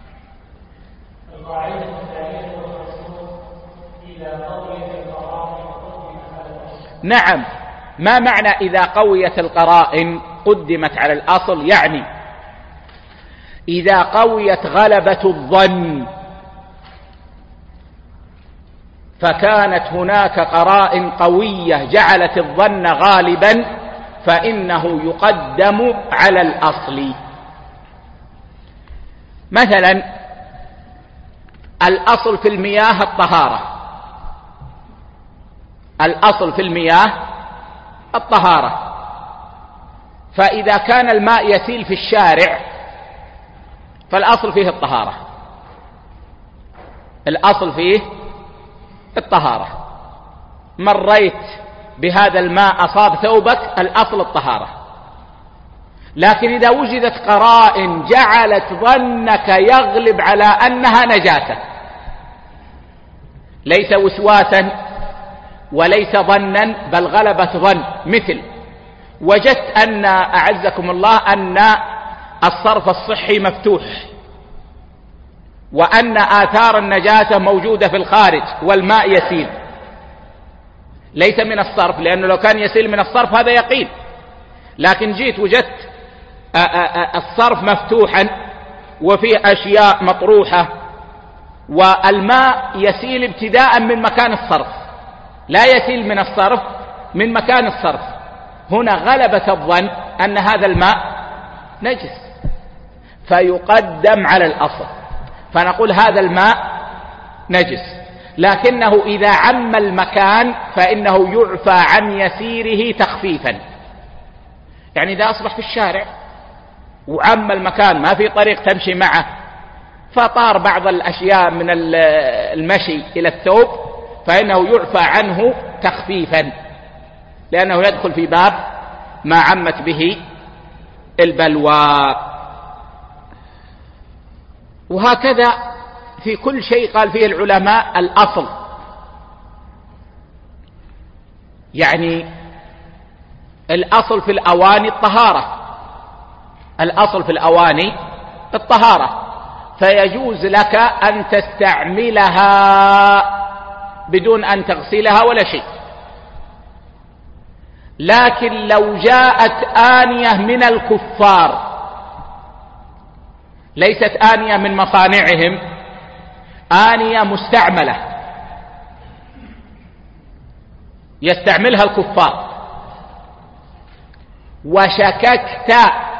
نعم، ما معنى إذا قويت القرائن قدمت على الأصل؟ يعني إذا قويت غلبة الظن فكانت هناك قرائن قوية جعلت الظن غالبا فإنه يقدم على الأصل. مثلا الأصل في المياه الطهارة، الأصل في المياه الطهارة، فإذا كان الماء يسيل في الشارع فالأصل فيه الطهارة، الأصل فيه الطهارة. مريت بهذا الماء أصاب ثوبك، الأصل الطهارة. لكن إذا وجدت قرائن جعلت ظنك يغلب على أنها نجاسة، ليس وسواسا وليس ظنا بل غلبت ظن، مثل وجدت أن أعزكم الله أن الصرف الصحي مفتوح وأن آثار النجاسة موجودة في الخارج والماء يسيل، ليس من الصرف، لأنه لو كان يسيل من الصرف هذا يقين، لكن جيت وجدت الصرف مفتوحا وفيه أشياء مطروحة والماء يسيل ابتداء من مكان الصرف، لا يسيل من الصرف، من مكان الصرف، هنا غلبة الظن أن هذا الماء نجس فيقدم على الأصل، فنقول هذا الماء نجس، لكنه إذا عم المكان فإنه يعفى عن يسيره تخفيفا. يعني إذا أصبح في الشارع وعم المكان ما في طريق تمشي معه فطار بعض الأشياء من المشي إلى الثوب فإنه يعفى عنه تخفيفا، لأنه يدخل في باب ما عمت به البلوى. وهكذا في كل شيء قال فيه العلماء الأصل، يعني الأصل في الأواني الطهارة، الأصل في الأواني الطهارة، فيجوز لك أن تستعملها بدون أن تغسلها ولا شيء. لكن لو جاءت آنية من الكفار ليست آنية من مصانعهم، آنية مستعملة يستعملها الكفار، وشككت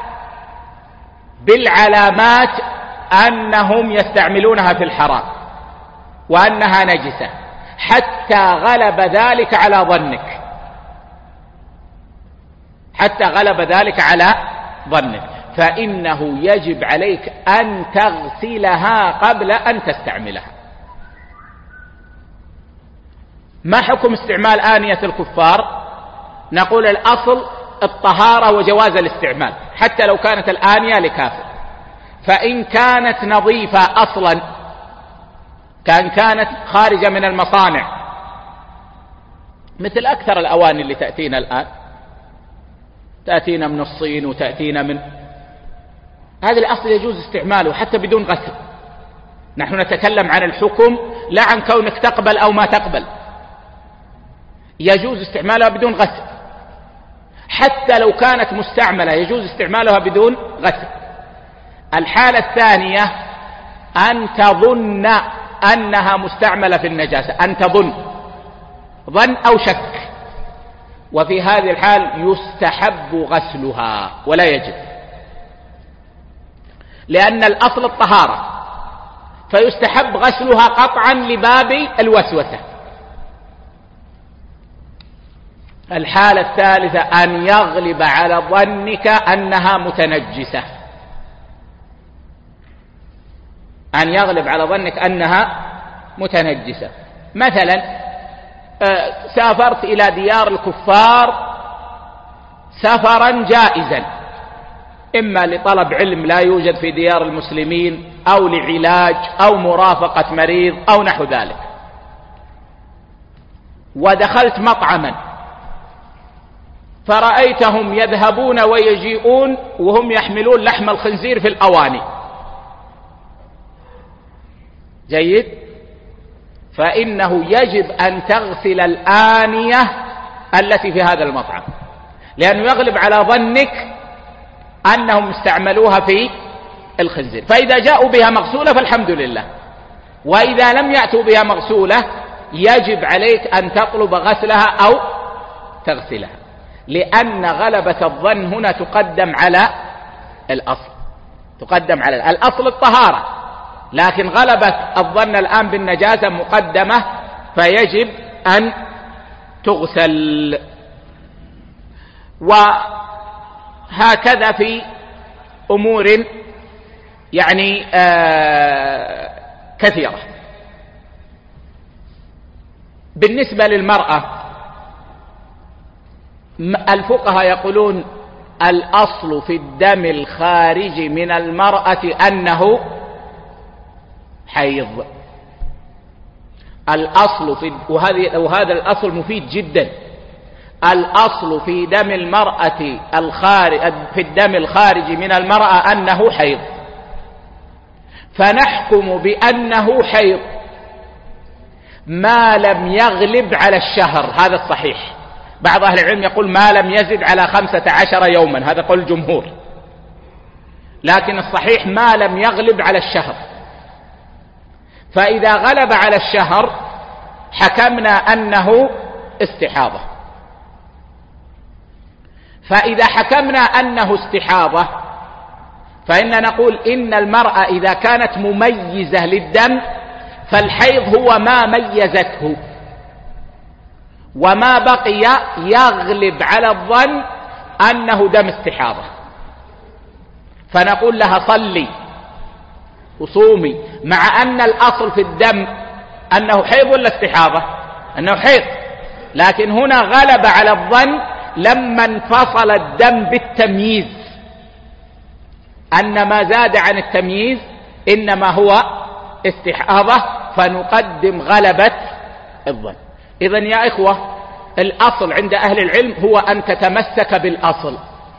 بالعلامات أنهم يستعملونها في الحرام وأنها نجسة حتى غلب ذلك على ظنك، حتى غلب ذلك على ظنك، فإنه يجب عليك أن تغسلها قبل أن تستعملها. ما حكم استعمال آنية الكفار؟ نقول الأصل الطهارة وجواز الاستعمال حتى لو كانت الآنية لكافر، فإن كانت نظيفة أصلا كان كانت خارجة من المصانع مثل أكثر الأواني اللي تأتينا الآن، تأتينا من الصين وتأتينا من هذا، الأصل يجوز استعماله حتى بدون غسل. نحن نتكلم عن الحكم لا عن كونك تقبل أو ما تقبل، يجوز استعمالها بدون غسل، حتى لو كانت مستعملة يجوز استعمالها بدون غسل. الحالة الثانية أن تظن أنها مستعملة في النجاسة، أن تظن ظن أو شك، وفي هذه الحال يستحب غسلها ولا يجب، لأن الأصل الطهارة، فيستحب غسلها قطعا لباب الوسوسة. الحالة الثالثة أن يغلب على ظنك أنها متنجسة، أن يغلب على ظنك أنها متنجسة. مثلا سافرت إلى ديار الكفار سفرا جائزا، إما لطلب علم لا يوجد في ديار المسلمين أو لعلاج أو مرافقة مريض أو نحو ذلك، ودخلت مطعما فرأيتهم يذهبون ويجيئون وهم يحملون لحم الخنزير في الأواني، جيد، فإنه يجب أن تغسل الآنية التي في هذا المطعم، لأنه يغلب على ظنك أنهم استعملوها في الخنزير، فإذا جاءوا بها مغسولة فالحمد لله، وإذا لم يأتوا بها مغسولة يجب عليك أن تطلب غسلها أو تغسلها، لأن غلبة الظن هنا تقدم على الأصل، تقدم على الأصل الطهارة، لكن غلبة الظن الآن بالنجاسة مقدمة فيجب أن تغسل. وهكذا في أمور يعني آه كثيرة. بالنسبة للمرأة الفقهاء يقولون الأصل في الدم الخارج من المرأة أنه حيض. الأصل في وهذا الأصل مفيد جدا. الأصل في دم المرأة الخارج في الدم الخارج من المرأة أنه حيض، فنحكم بأنه حيض ما لم يغلب على الشهر. هذا الصحيح. بعض أهل العلم يقول ما لم يزد على خمسة عشر يوما، هذا قول الجمهور، لكن الصحيح ما لم يغلب على الشهر. فإذا غلب على الشهر حكمنا أنه استحاضة. فإذا حكمنا أنه استحاضة فإننا نقول إن المرأة إذا كانت مميزة للدم فالحيض هو ما ميزته، وما بقي يغلب على الظن أنه دم استحاضة، فنقول لها صلي وصومي، مع أن الأصل في الدم أنه حيض ولا استحاضة؟ أنه حيض، لكن هنا غلب على الظن لما انفصل الدم بالتمييز أن ما زاد عن التمييز إنما هو استحاضة، فنقدم غلبة الظن. إذن يا إخوة، الأصل عند أهل العلم هو أن تتمسك بالأصل.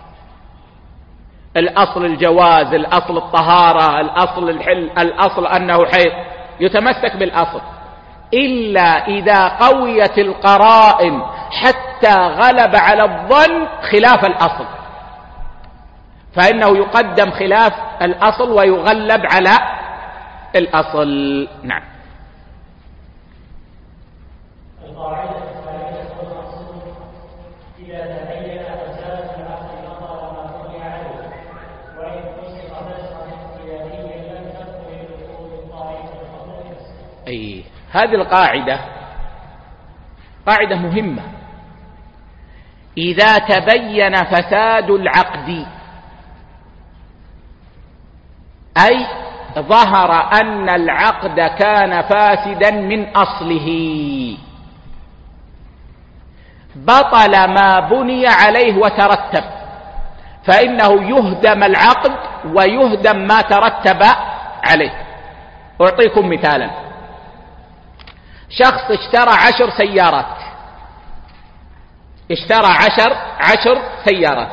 الأصل الجواز، الأصل الطهارة، الأصل الحل، الأصل أنه حيض، يتمسك بالأصل، إلا إذا قويت القرائن حتى غلب على الظن خلاف الأصل، فإنه يقدم خلاف الأصل ويغلب على الأصل. نعم. القاعدة الثانية والمقصود إذا تبين فساد العقد نظر ما بني عليه، وإن فسق فسقا اختلافيا لم تكن لدخول الطائفة الخطوة. أي هذه القاعدة قاعدة مهمة. إذا تبين فساد العقد، أي ظهر أن العقد كان فاسدا من أصله، بطل ما بني عليه وترتب، فإنه يهدم العقد ويهدم ما ترتب عليه. أعطيكم مثالا. شخص اشترى عشر سيارات، اشترى عشر عشر سيارات،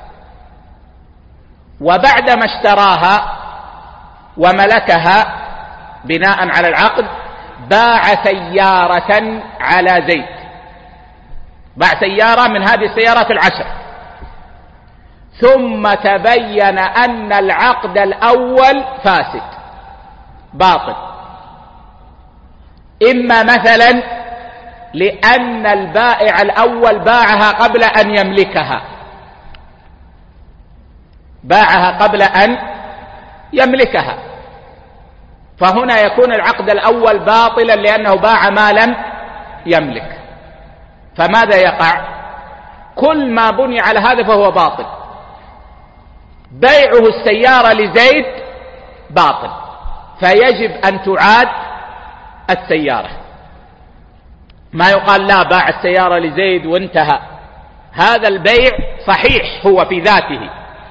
وبعدما اشتراها وملكها بناء على العقد باع سيارة على زيد، باع سيارة من هذه السيارات العشر، ثم تبين أن العقد الأول فاسد باطل، إما مثلا لأن البائع الأول باعها قبل أن يملكها، باعها قبل أن يملكها، فهنا يكون العقد الأول باطلا لأنه باع ما لم يملك. فماذا يقع؟ كل ما بني على هذا فهو باطل. بيعه السيارة لزيد باطل، فيجب أن تعاد السيارة. ما يقال لا باع السيارة لزيد وانتهى، هذا البيع صحيح هو في ذاته،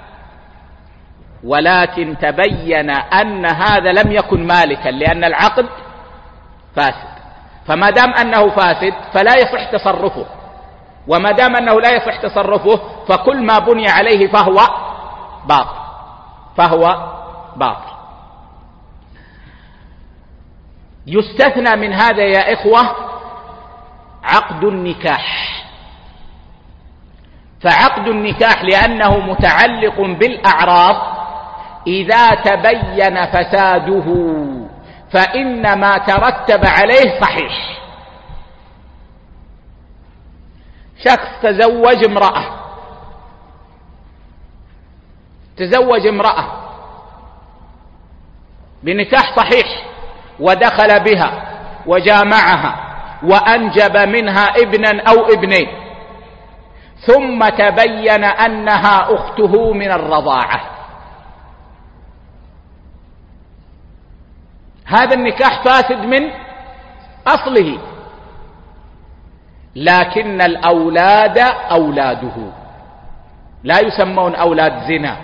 ولكن تبين أن هذا لم يكن مالكا لأن العقد فاسد، فما دام أنه فاسد فلا يصح تصرفه، وما دام أنه لا يصح تصرفه فكل ما بني عليه فهو باطل، فهو باطل. يستثنى من هذا يا إخوة عقد النكاح. فعقد النكاح لأنه متعلق بالأعراض إذا تبين فساده فإن ما ترتب عليه صحيح. شخص تزوج امرأة تزوج امرأة بنكاح صحيح ودخل بها وجامعها وأنجب منها ابنا أو ابنين، ثم تبين أنها أخته من الرضاعة، هذا النكاح فاسد من أصله، لكن الأولاد أولاده، لا يسمون أولاد زنا،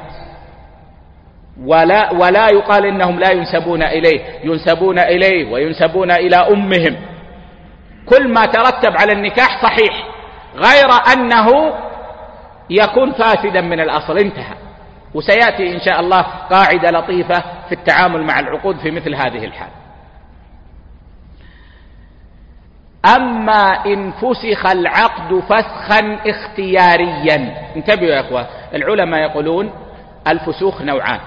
ولا, ولا يقال إنهم لا ينسبون إليه، ينسبون إليه وينسبون إلى أمهم. كل ما ترتب على النكاح صحيح، غير أنه يكون فاسدا من الأصل. انتهى. وسيأتي إن شاء الله قاعدة لطيفة في التعامل مع العقود في مثل هذه الحال. أما إن فسخ العقد فسخا اختياريا، انتبهوا يا أخوة، العلماء يقولون الفسوخ نوعان: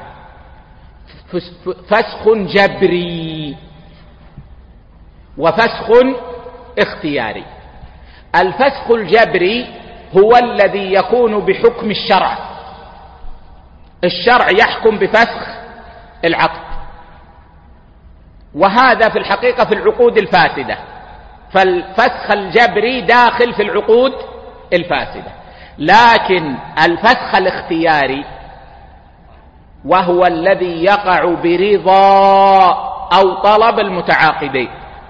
فسخ جبري وفسخ اختياري. الفسخ الجبري هو الذي يكون بحكم الشرع، الشرع يحكم بفسخ العقد، وهذا في الحقيقة في العقود الفاسدة، فالفسخ الجبري داخل في العقود الفاسدة. لكن الفسخ الاختياري وهو الذي يقع برضا أو طلب المتعاقدين،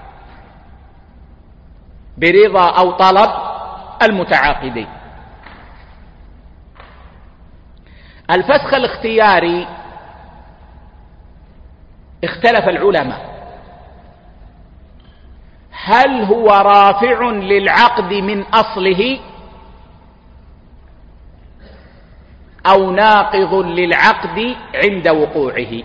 برضا أو طلب المتعاقدين. الفسخ الاختياري اختلف العلماء هل هو رافع للعقد من أصله أو ناقض للعقد عند وقوعه.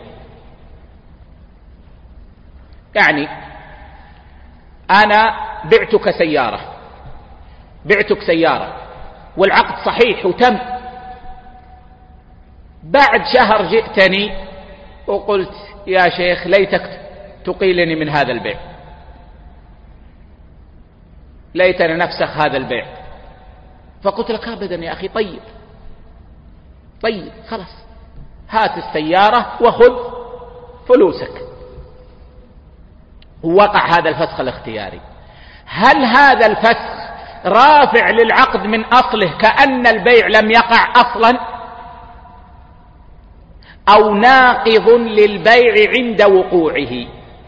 يعني أنا بعتك سيارة، بعتك سيارة والعقد صحيح وتم، بعد شهر جئتني وقلت يا شيخ ليتك تقيلني من هذا البيع، ليتني نفسخ هذا البيع. فقلت لك أبدا يا أخي، طيب طيب خلاص هات السيارة وخذ فلوسك. ووقع هذا الفسخ الاختياري. هل هذا الفسخ رافع للعقد من أصله كأن البيع لم يقع أصلا، أو ناقض للبيع عند وقوعه؟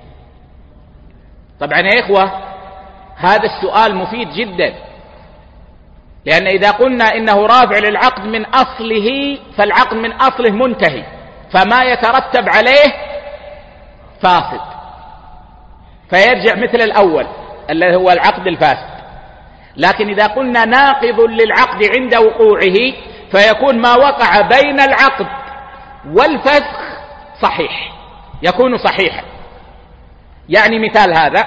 طبعا يا إخوة هذا السؤال مفيد جدا، لأن إذا قلنا إنه رافع للعقد من أصله فالعقد من أصله منتهي، فما يترتب عليه فاسد، فيرجع مثل الأول الذي هو العقد الفاسد. لكن إذا قلنا ناقض للعقد عند وقوعه فيكون ما وقع بين العقد والفسخ صحيح، يكون صحيحا. يعني مثال هذا: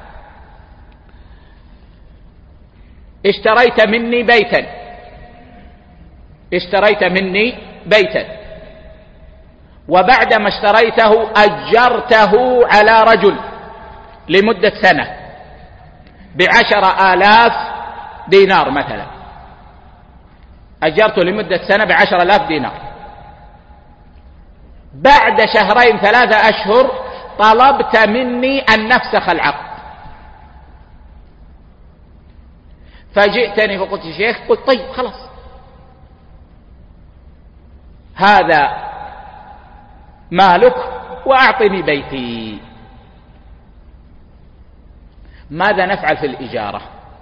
اشتريت مني بيتا، اشتريت مني بيتا وبعدما اشتريته أجرته على رجل لمدة سنة بعشر آلاف دينار مثلا، أجرته لمدة سنة بعشر آلاف دينار. بعد شهرين ثلاثة أشهر طلبت مني أن نفسخ العقد، فجئتني فقلت يا شيخ، قلت طيب خلاص هذا مالك وأعطني بيتي. ماذا نفعل في الإجارة؟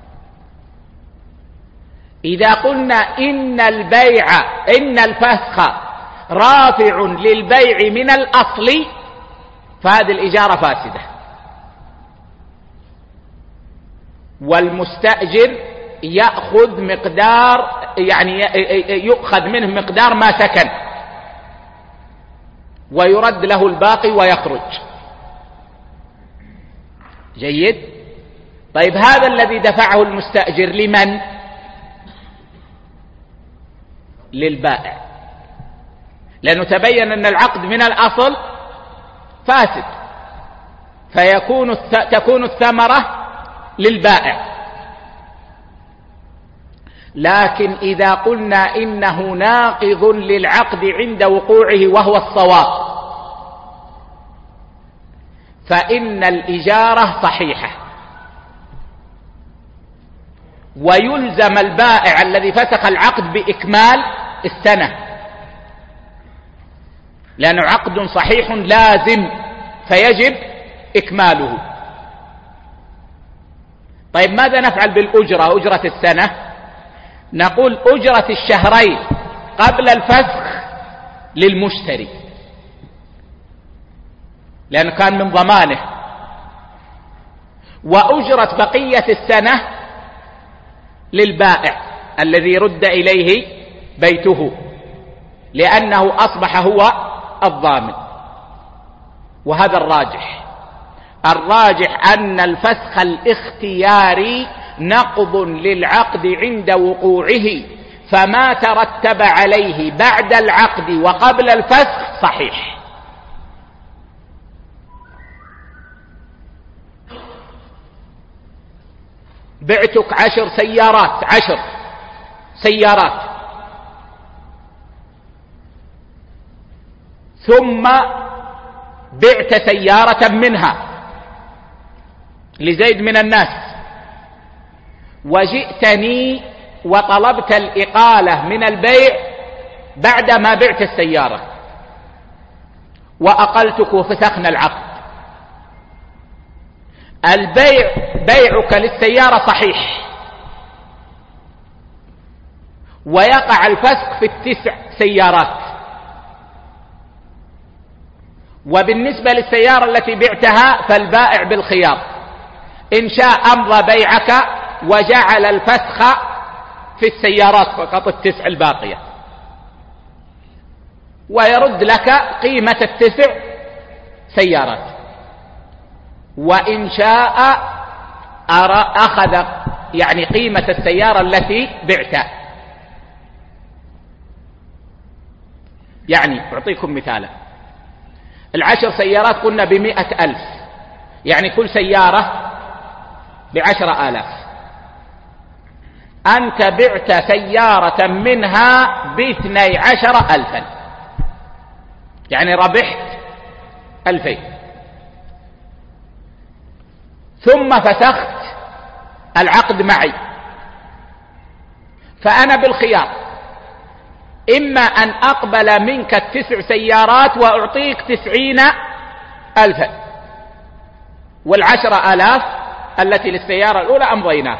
إذا قلنا إن البيع إن الفسخ رافع للبيع من الأصل فهذه الإجارة فاسدة، والمستأجر يأخذ مقدار، يعني يؤخذ منه مقدار ما سكن ويرد له الباقي ويخرج. جيد؟ طيب هذا الذي دفعه المستأجر لمن؟ للبائع، لأنه تبين أن العقد من الأصل فاسد، فيكون تكون الثمرة للبائع. لكن إذا قلنا إنه ناقض للعقد عند وقوعه وهو الصواب فإن الإجارة صحيحة، ويلزم البائع الذي فسخ العقد بإكمال السنة، لأنه عقد صحيح لازم فيجب إكماله. طيب ماذا نفعل بالأجرة، أجرة السنة؟ نقول أجرة الشهرين قبل الفسخ للمشتري، لأنه كان من ضمانه، وأجرة بقية السنة للبائع الذي رد إليه بيته، لأنه أصبح هو الضامن. وهذا الراجح. الراجح أن الفسخ الاختياري نقض للعقد عند وقوعه، فما ترتب عليه بعد العقد وقبل الفسخ صحيح. بعتك عشر سيارات عشر سيارات ثم بعت سيارة منها لزيد من الناس، وجئتني وطلبت الإقالة من البيع بعدما بعت السيارة، وأقلتك وفسخنا العقد. البيع بيعك للسيارة صحيح، ويقع الفسخ في التسع سيارات. وبالنسبة للسيارة التي بعتها فالبائع بالخيار، إن شاء أمضى بيعك وجعل الفسخ في السيارات فقط التسع الباقية، ويرد لك قيمة التسع سيارات، وإن شاء أخذ يعني قيمة السيارة التي بعتها. يعني أعطيكم مثالا، العشر سيارات قلنا بمئة ألف، يعني كل سيارة بعشرة آلاف. أنت بعت سيارة منها باثني عشر ألفا، يعني ربحت ألفين. ثم فسخت العقد معي، فأنا بالخيار، إما أن أقبل منك التسع سيارات وأعطيك تسعين ألفا، والعشرة آلاف التي للسيارة الأولى أمضيناها،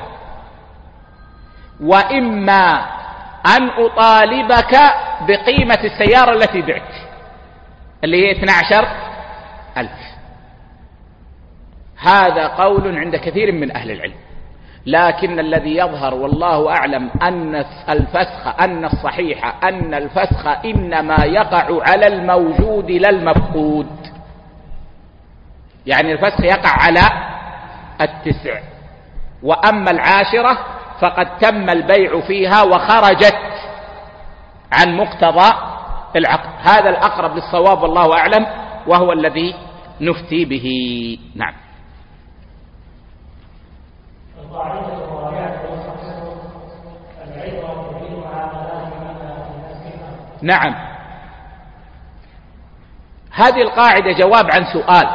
وإما أن أطالبك بقيمة السيارة التي بعت اللي هي اثني عشر ألف. هذا قول عند كثير من أهل العلم، لكن الذي يظهر والله أعلم أن الفسخ أن الصحيح أن الفسخ إنما يقع على الموجود لا المفقود، يعني الفسخ يقع على التسع، وأما العاشرة فقد تم البيع فيها وخرجت عن مقتضى العقد. هذا الأقرب للصواب والله أعلم، وهو الذي نفتي به. نعم. نعم، هذه القاعدة جواب عن سؤال: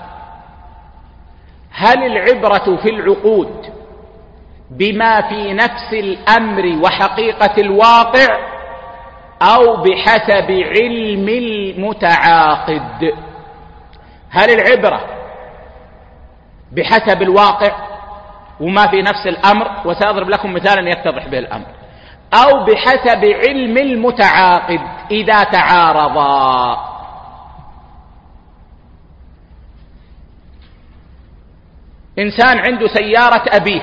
هل العبرة في العقود بما في نفس الأمر وحقيقة الواقع، أو بحسب علم المتعاقد؟ هل العبرة بحسب الواقع وما في نفس الأمر، وسأضرب لكم مثالا يتضح به الأمر، أو بحسب علم المتعاقد إذا تعارضا؟ إنسان عنده سيارة أبيه،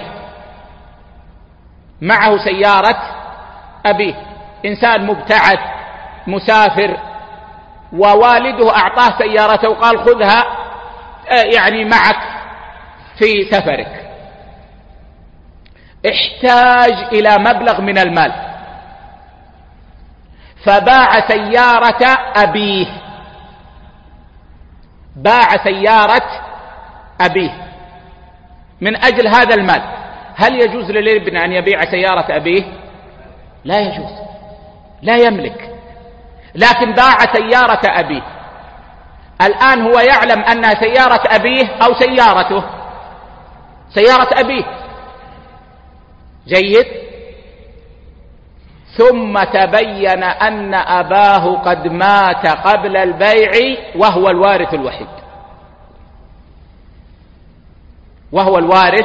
معه سيارة أبيه، إنسان مبتعد مسافر، ووالده أعطاه سيارته وقال خذها يعني معك في سفرك، احتاج إلى مبلغ من المال فباع سيارة أبيه، باع سيارة أبيه من أجل هذا المال. هل يجوز للابن أن يبيع سيارة أبيه؟ لا يجوز، لا يملك، لكن باع سيارة أبيه. الآن هو يعلم أنها سيارة أبيه أو سيارته سيارة أبيه، جيد. ثم تبين أن أباه قد مات قبل البيع وهو الوارث الوحيد، وهو الوارث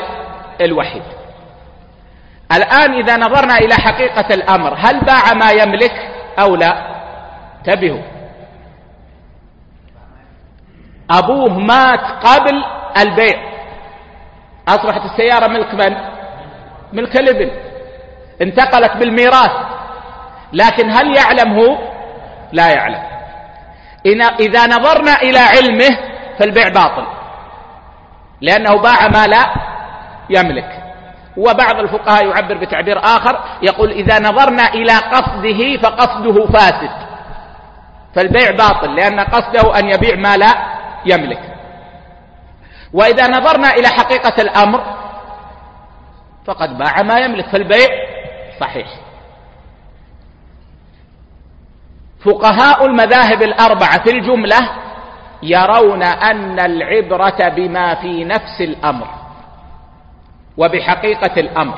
الوحيد. الآن إذا نظرنا إلى حقيقة الأمر، هل باع ما يملك؟ أو لا؟ انتبهوا، أبوه مات قبل البيع، أصبحت السيارة ملك من؟ ملك الابن، انتقلت بالميراث، لكن هل يعلم هو؟ لا يعلم. إذا نظرنا إلى علمه فالبيع باطل، لأنه باع ما لا يملك. وبعض الفقهاء يعبر بتعبير آخر يقول إذا نظرنا إلى قصده فقصده فاسد، فالبيع باطل لأن قصده أن يبيع ما لا يملك. وإذا نظرنا إلى حقيقة الأمر فقد باع ما يملك، فالبيع صحيح. فقهاء المذاهب الأربعة في الجملة يرون أن العبرة بما في نفس الأمر وبحقيقة الأمر،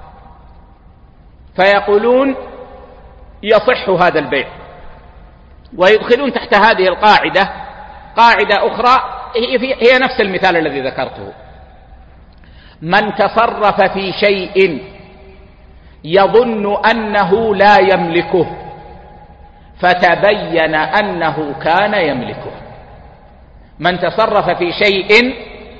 فيقولون يصح هذا البيع، ويدخلون تحت هذه القاعدة قاعدة أخرى هي نفس المثال الذي ذكرته: من تصرف في شيء يظن أنه لا يملكه فتبين أنه كان يملكه. من تصرف في شيء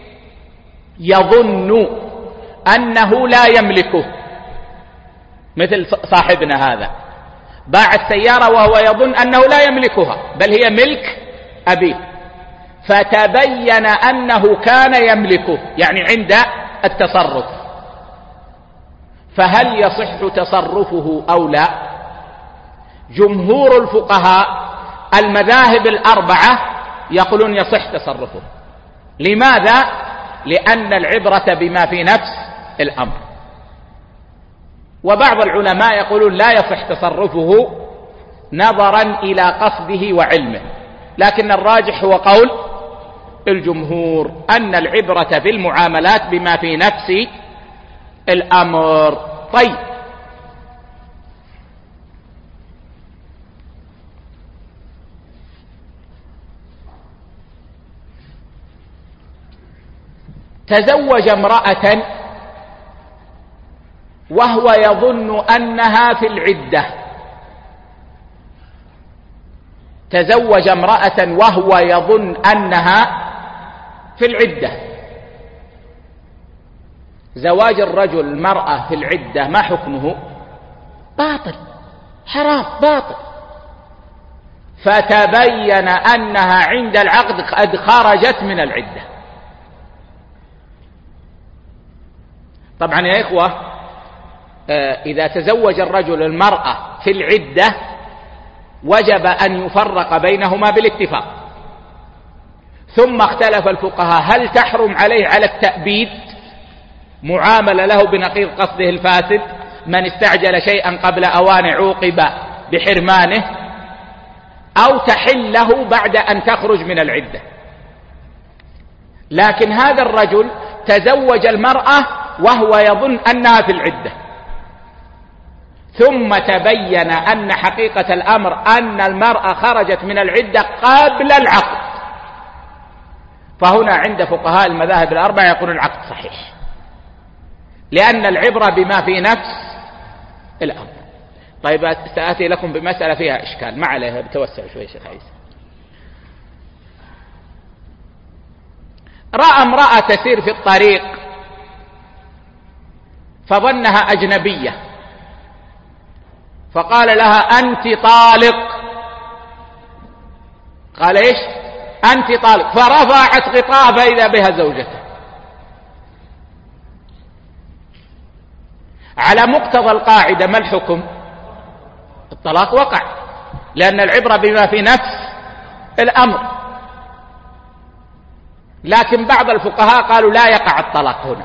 يظن أنه لا يملكه، مثل صاحبنا هذا باع السيارة وهو يظن أنه لا يملكها بل هي ملك أبيه، فتبين أنه كان يملكه يعني عند التصرف، فهل يصح تصرفه أو لا؟ جمهور الفقهاء المذاهب الأربعة يقولون يصح تصرفه. لماذا؟ لأن العبرة بما في نفس الأمر. وبعض العلماء يقولون لا يصح تصرفه نظرا إلى قصده وعلمه، لكن الراجح هو قول الجمهور أن العبرة في المعاملات بما في نفس الأمر. طيب، تزوج امرأة وهو يظن أنها في العدة، تزوج امرأة وهو يظن أنها في العدة. زواج الرجل المرأة في العدة ما حكمه؟ باطل، حرام، باطل. فتبين أنها عند العقد قد خرجت من العدة. طبعا يا إخوة، إذا تزوج الرجل المرأة في العدة وجب أن يفرق بينهما بالاتفاق، ثم اختلف الفقهاء هل تحرم عليه على التأبيد معاملة له بنقيض قصده الفاسد، من استعجل شيئا قبل أوان عوقب بحرمانه، أو تحل له بعد أن تخرج من العدة. لكن هذا الرجل تزوج المرأة وهو يظن أنها في العدة، ثم تبين أن حقيقة الأمر أن المرأة خرجت من العدة قبل العقد، فهنا عند فقهاء المذاهب الأربعة يقولون العقد صحيح، لأن العبرة بما في نفس الأمر. طيب، سآتي لكم بمسألة فيها إشكال، ما عليها، بتوسع شوي شيخ عيسى. رأى امرأة تسير في الطريق فظنها أجنبية، فقال لها أنت طالق. قال إيش؟ أنت طالق. فرفعت غطاء فإذا بها زوجته. على مقتضى القاعدة ما الحكم؟ الطلاق وقع، لأن العبرة بما في نفس الأمر. لكن بعض الفقهاء قالوا لا يقع الطلاق هنا،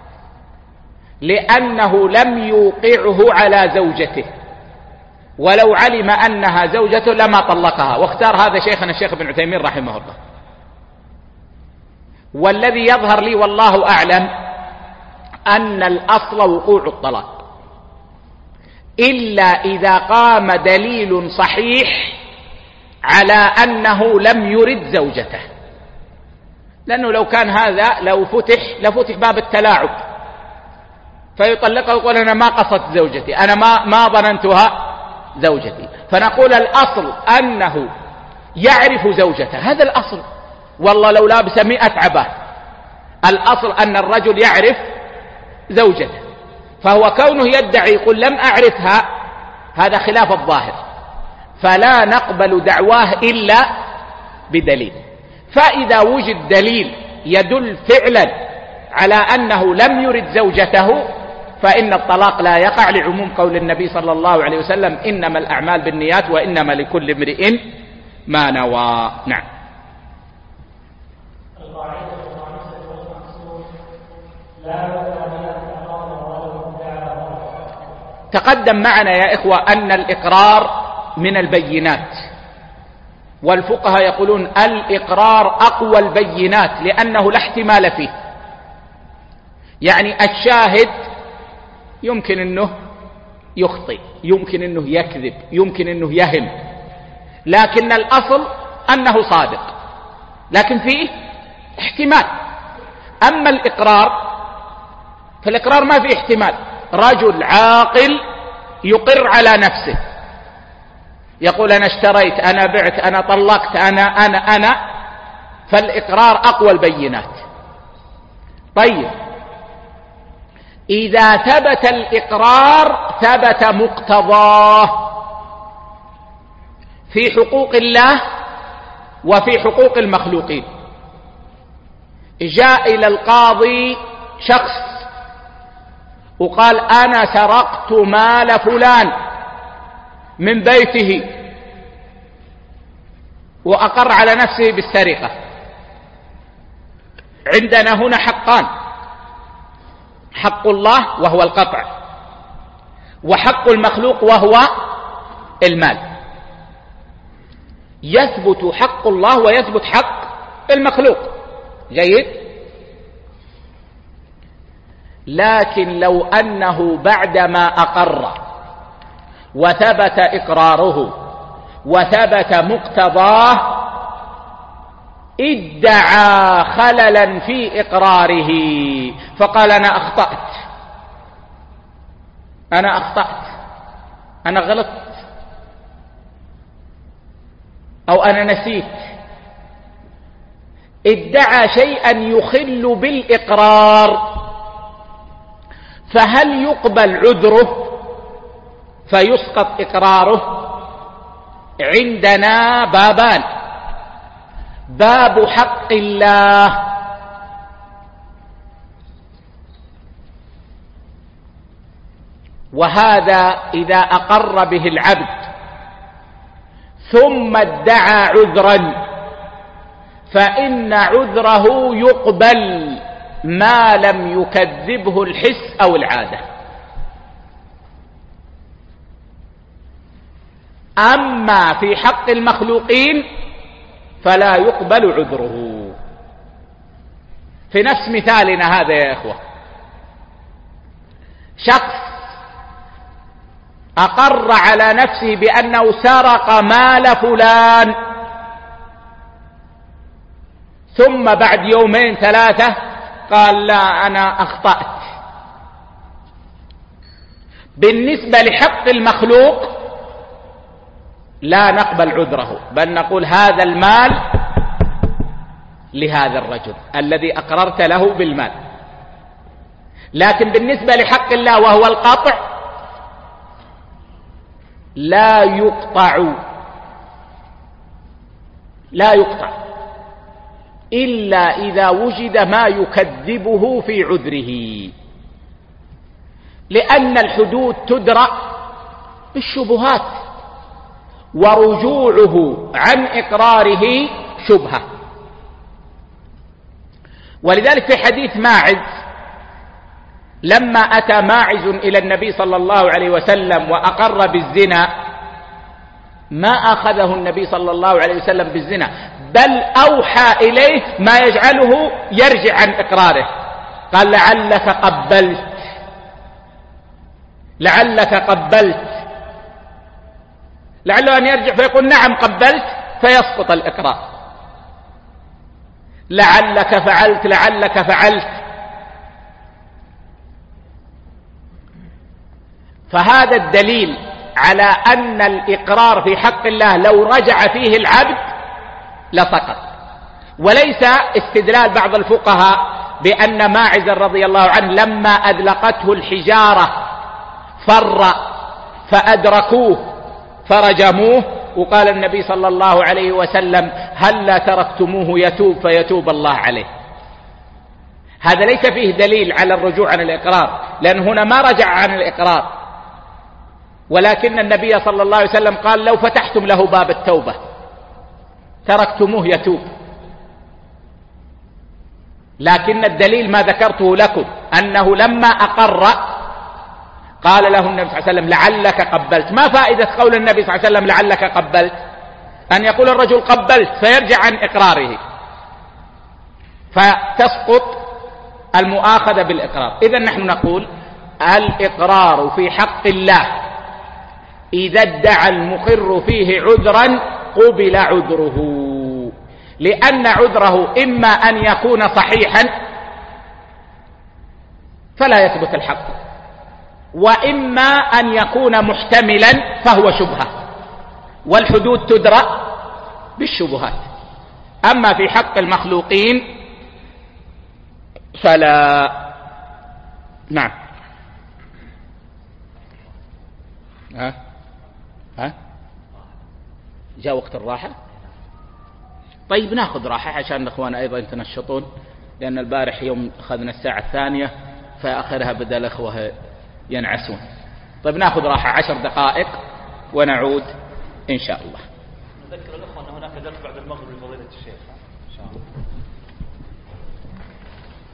لأنه لم يوقعه على زوجته، ولو علم أنها زوجته لما طلقها. واختار هذا شيخنا الشيخ ابن عثيمين رحمه الله. والذي يظهر لي والله أعلم أن الأصل وقوع الطلاق، إلا إذا قام دليل صحيح على أنه لم يرد زوجته، لأنه لو كان هذا لو فتح لفتح باب التلاعب، فيطلقها ويقول أنا ما قصدت زوجتي، أنا ما ما ظننتها زوجتي. فنقول الأصل أنه يعرف زوجته، هذا الأصل. والله لو لابس مئة عباء، الأصل أن الرجل يعرف زوجته. فهو كونه يدعي يقول لم أعرفها، هذا خلاف الظاهر، فلا نقبل دعواه إلا بدليل. فإذا وجد دليل يدل فعلا على أنه لم يرد زوجته فإن الطلاق لا يقع، لعموم قول النبي صلى الله عليه وسلم إنما الأعمال بالنيات وإنما لكل امرئ ما نوى. نعم. تقدم معنا يا إخوة أن الإقرار من البينات، والفقهاء يقولون الإقرار أقوى البينات لأنه لا احتمال فيه. يعني الشاهد يمكن أنه يخطئ، يمكن أنه يكذب، يمكن أنه يهم، لكن الأصل أنه صادق، لكن فيه احتمال. أما الإقرار فالإقرار ما فيه احتمال. رجل عاقل يقر على نفسه، يقول أنا اشتريت، أنا بعت، أنا طلقت، أنا أنا أنا فالإقرار أقوى البينات. طيب، إذا ثبت الإقرار ثبت مقتضاه في حقوق الله وفي حقوق المخلوقين. جاء إلى القاضي شخص وقال أنا سرقت مال فلان من بيته، وأقر على نفسه بالسرقة. عندنا هنا حقان: حق الله وهو القطع، وحق المخلوق وهو المال. يثبت حق الله ويثبت حق المخلوق، جيد. لكن لو أنه بعدما أقر وثبت إقراره وثبت مقتضاه ادعى خللا في إقراره فقال أنا أخطأت، أنا أخطأت، أنا غلطت، أو أنا نسيت، ادعى شيئا يخل بالإقرار، فهل يقبل عذره فيسقط إقراره؟ عندنا بابان: باب حق الله، وهذا إذا أقر به العبد ثم ادعى عذرا فإن عذره يقبل ما لم يكذبه الحس أو العادة. أما في حق المخلوقين فلا يقبل عذره. في نفس مثالنا هذا يا إخوة، شخص أقر على نفسه بأنه سرق مال فلان، ثم بعد يومين ثلاثة قال لا أنا أخطأت. بالنسبة لحق المخلوق لا نقبل عذره، بل نقول هذا المال لهذا الرجل الذي أقررت له بالمال. لكن بالنسبة لحق الله وهو القطع لا يقطع، لا يقطع إلا إذا وجد ما يكذبه في عذره، لأن الحدود تدرأ بالشبهات، ورجوعه عن إقراره شبهة. ولذلك في حديث ماعز لما أتى ماعز إلى النبي صلى الله عليه وسلم وأقر بالزنا، ما أخذه النبي صلى الله عليه وسلم بالزنا، بل أوحى إليه ما يجعله يرجع عن إقراره. قال لعلك قبلت، لعلك قبلت، لعله أن يرجع فيقول نعم قبلت فيسقط الإقرار. لعلك فعلت، لعلك فعلت. فهذا الدليل على أن الإقرار في حق الله لو رجع فيه العبد لسقط، وليس استدلال بعض الفقهاء بأن ماعز رضي الله عنه لما أدلقته الحجارة فر فأدركوه فرجموه، وقال النبي صلى الله عليه وسلم هلا تركتموه يتوب فيتوب الله عليه. هذا ليس فيه دليل على الرجوع عن الإقرار، لأن هنا ما رجع عن الإقرار، ولكن النبي صلى الله عليه وسلم قال لو فتحتم له باب التوبة تركتموه يتوب. لكن الدليل ما ذكرته لكم أنه لما أقر قال له النبي صلى الله عليه وسلم لعلك قبلت. ما فائدة قول النبي صلى الله عليه وسلم لعلك قبلت؟ أن يقول الرجل قبلت فيرجع عن إقراره فتسقط المؤاخذة بالإقرار. إذن نحن نقول الإقرار في حق الله إذا ادعى المقر فيه عذرا قبل عذره، لأن عذره إما أن يكون صحيحا فلا يثبت الحق، وإما أن يكون محتملا فهو شبهة، والحدود تدرى بالشبهات. أما في حق المخلوقين فلا. نعم. ها ها جاء وقت الراحة. طيب ناخذ راحة عشان الأخوان أيضا يتنشطون، لأن البارح يوم أخذنا الساعة الثانية فآخرها بدأ الأخوة ينعسون. طيب ناخذ راحة عشر دقائق ونعود إن شاء الله. نذكر الأخوة أن هناك درس بعد المغرب لفضيلة الشيخ إن شاء الله.